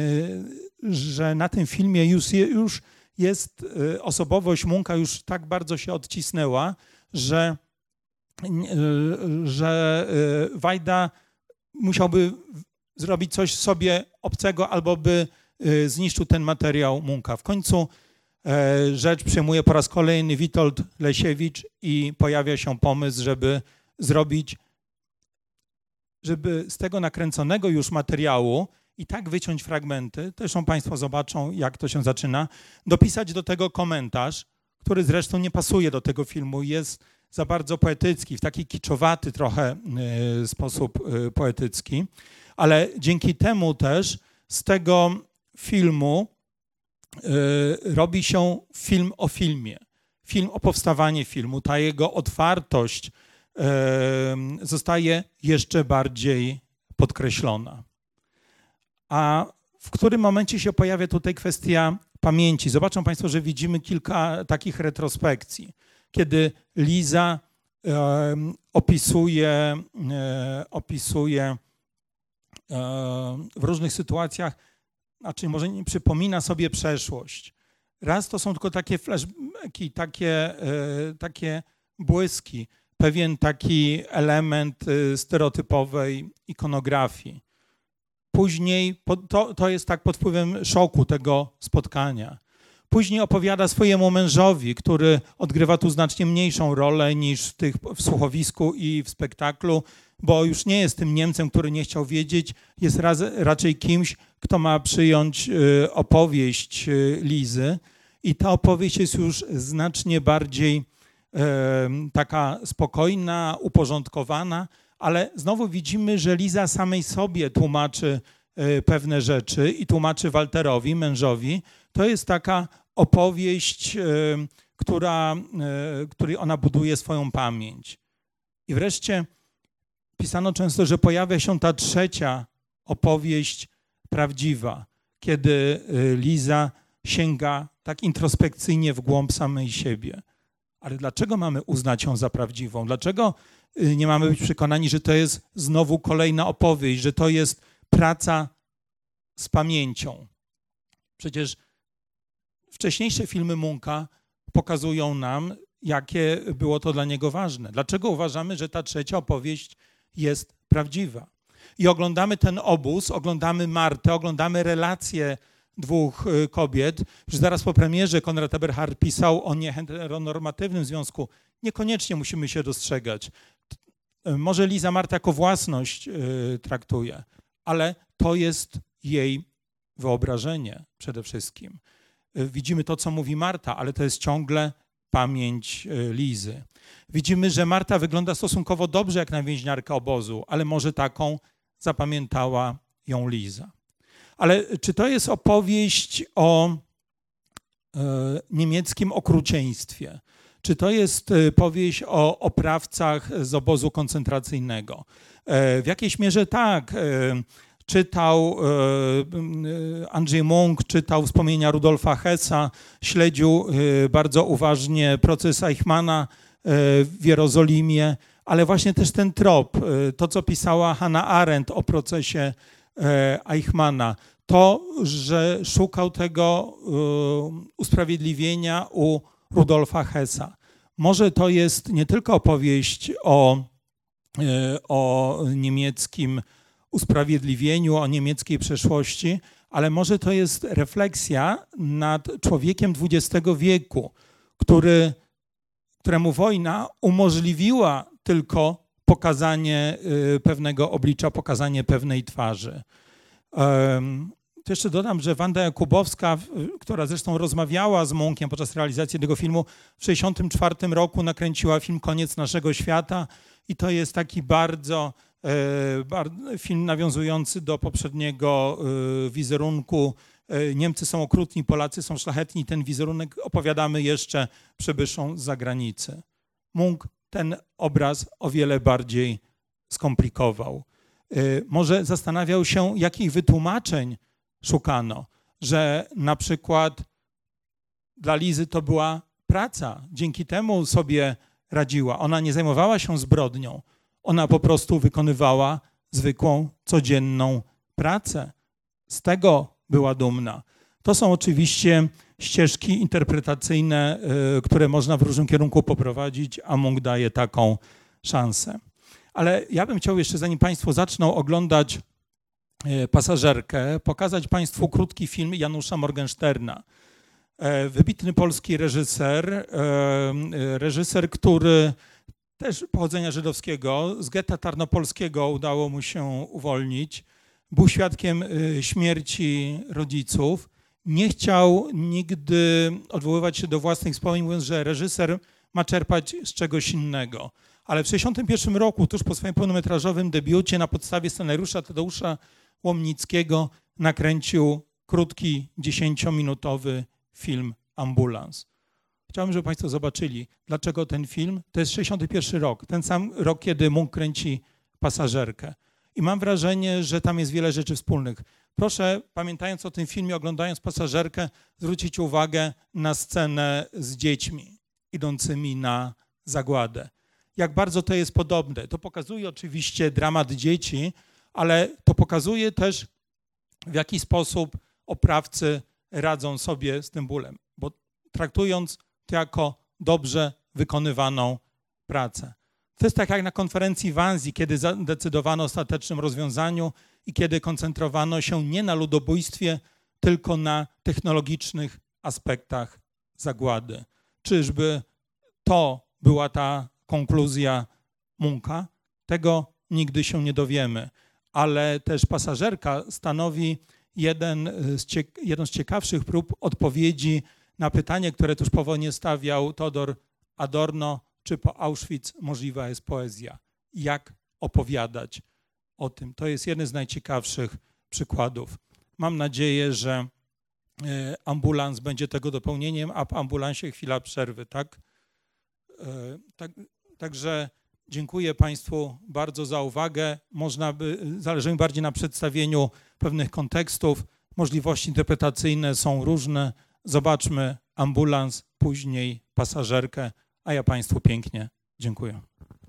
że na tym filmie już, już jest osobowość Munka już tak bardzo się odcisnęła, że, że Wajda musiałby zrobić coś sobie obcego albo by zniszczył ten materiał Munka. W końcu rzecz przejmuje po raz kolejny Witold Lesiewicz i pojawia się pomysł, żeby zrobić, żeby z tego nakręconego już materiału i tak wyciąć fragmenty, zresztą Państwo zobaczą, jak to się zaczyna, dopisać do tego komentarz, który zresztą nie pasuje do tego filmu, jest za bardzo poetycki, w taki kiczowaty trochę y, sposób y, poetycki, ale dzięki temu też z tego filmu robi się film o filmie, film o powstawaniu filmu. Ta jego otwartość zostaje jeszcze bardziej podkreślona. A w którym momencie się pojawia tutaj kwestia pamięci? Zobaczą Państwo, że widzimy kilka takich retrospekcji, kiedy Liza opisuje, opisuje w różnych sytuacjach, znaczy może nie przypomina sobie przeszłość. Raz to są tylko takie flashbacki, takie, takie błyski, pewien taki element stereotypowej ikonografii. Później, to, to jest tak pod wpływem szoku tego spotkania. Później opowiada swojemu mężowi, który odgrywa tu znacznie mniejszą rolę niż w, tych, w słuchowisku i w spektaklu, bo już nie jest tym Niemcem, który nie chciał wiedzieć, jest raz, raczej kimś, kto ma przyjąć y, opowieść y, Lizy. I ta opowieść jest już znacznie bardziej y, taka spokojna, uporządkowana, ale znowu widzimy, że Liza samej sobie tłumaczy y, pewne rzeczy i tłumaczy Walterowi, mężowi. To jest taka opowieść, y, która, y, której ona buduje swoją pamięć. I wreszcie pisano często, że pojawia się ta trzecia opowieść prawdziwa, kiedy Liza sięga tak introspekcyjnie w głąb samej siebie. Ale dlaczego mamy uznać ją za prawdziwą? Dlaczego nie mamy być przekonani, że to jest znowu kolejna opowieść, że to jest praca z pamięcią? Przecież wcześniejsze filmy Munka pokazują nam, jakie było to dla niego ważne. Dlaczego uważamy, że ta trzecia opowieść jest prawdziwa? I oglądamy ten obóz, oglądamy Martę, oglądamy relacje dwóch kobiet. Już zaraz po premierze Konrad Eberhard pisał o nieheteronormatywnym związku. Niekoniecznie musimy się dostrzegać. może Liza Martę jako własność traktuje, ale to jest jej wyobrażenie przede wszystkim. Widzimy to, co mówi Marta, ale to jest ciągle pamięć Lizy. Widzimy, że Marta wygląda stosunkowo dobrze jak na więźniarkę obozu, ale może taką zapamiętała ją Liza. Ale czy to jest opowieść o e, niemieckim okrucieństwie? Czy to jest powieść o oprawcach z obozu koncentracyjnego? E, w jakiejś mierze tak. E, czytał e, Andrzej Munk, czytał wspomnienia Rudolfa Hessa, śledził e, bardzo uważnie proces Eichmanna e, w Jerozolimie, ale właśnie też ten trop, e, to co pisała Hannah Arendt o procesie e, Eichmanna, to, że szukał tego e, usprawiedliwienia u Rudolfa Hessa. Może to jest nie tylko opowieść o, e, o niemieckim usprawiedliwieniu, o niemieckiej przeszłości, ale może to jest refleksja nad człowiekiem dwudziestego wieku, który, któremu wojna umożliwiła tylko pokazanie pewnego oblicza, pokazanie pewnej twarzy. To jeszcze dodam, że Wanda Jakubowska, która zresztą rozmawiała z Munkiem podczas realizacji tego filmu, w tysiąc dziewięćset sześćdziesiątym czwartym roku nakręciła film Koniec naszego świata i to jest taki bardzo film nawiązujący do poprzedniego wizerunku. Niemcy są okrutni, Polacy są szlachetni. Ten wizerunek opowiadamy jeszcze przybyszom z zagranicy. Munk ten obraz o wiele bardziej skomplikował. Może zastanawiał się, jakich wytłumaczeń szukano, że na przykład dla Lizy to była praca. Dzięki temu sobie radziła. Ona nie zajmowała się zbrodnią. Ona po prostu wykonywała zwykłą, codzienną pracę. Z tego była dumna. To są oczywiście ścieżki interpretacyjne, które można w różnym kierunku poprowadzić, a Munk daje taką szansę. Ale ja bym chciał jeszcze, zanim Państwo zaczną oglądać Pasażerkę, pokazać Państwu krótki film Janusza Morgensterna. Wybitny polski reżyser, reżyser, który też pochodzenia żydowskiego, z getta tarnopolskiego udało mu się uwolnić. Był świadkiem śmierci rodziców. Nie chciał nigdy odwoływać się do własnych wspomnień, mówiąc, że reżyser ma czerpać z czegoś innego. Ale w tysiąc dziewięćset sześćdziesiątym pierwszym roku, tuż po swoim pełnometrażowym debiucie, na podstawie scenariusza Tadeusza Łomnickiego nakręcił krótki, dziesięciominutowy film Ambulans. Chciałbym, żeby Państwo zobaczyli, dlaczego ten film. To jest sześćdziesiąty pierwszy rok, ten sam rok, kiedy Munk kręci Pasażerkę. I mam wrażenie, że tam jest wiele rzeczy wspólnych. Proszę, pamiętając o tym filmie, oglądając Pasażerkę, zwrócić uwagę na scenę z dziećmi idącymi na zagładę. Jak bardzo to jest podobne. To pokazuje oczywiście dramat dzieci, ale to pokazuje też, w jaki sposób oprawcy radzą sobie z tym bólem, bo traktując to jako dobrze wykonywaną pracę. To jest tak jak na konferencji w Wannsee, kiedy zadecydowano o ostatecznym rozwiązaniu i kiedy koncentrowano się nie na ludobójstwie, tylko na technologicznych aspektach zagłady. Czyżby to była ta konkluzja Munka? Tego nigdy się nie dowiemy. Ale też Pasażerka stanowi jeden z ciek- jedną z ciekawszych prób odpowiedzi na pytanie, które tuż po wojnie stawiał Todor Adorno, czy po Auschwitz możliwa jest poezja? Jak opowiadać o tym? To jest jeden z najciekawszych przykładów. Mam nadzieję, że Ambulans będzie tego dopełnieniem, a w ambulansie chwila przerwy, tak? tak także dziękuję Państwu bardzo za uwagę. Można by, zależy mi bardziej na przedstawieniu pewnych kontekstów. Możliwości interpretacyjne są różne. Zobaczmy Ambulans, później Pasażerkę, a ja Państwu pięknie dziękuję.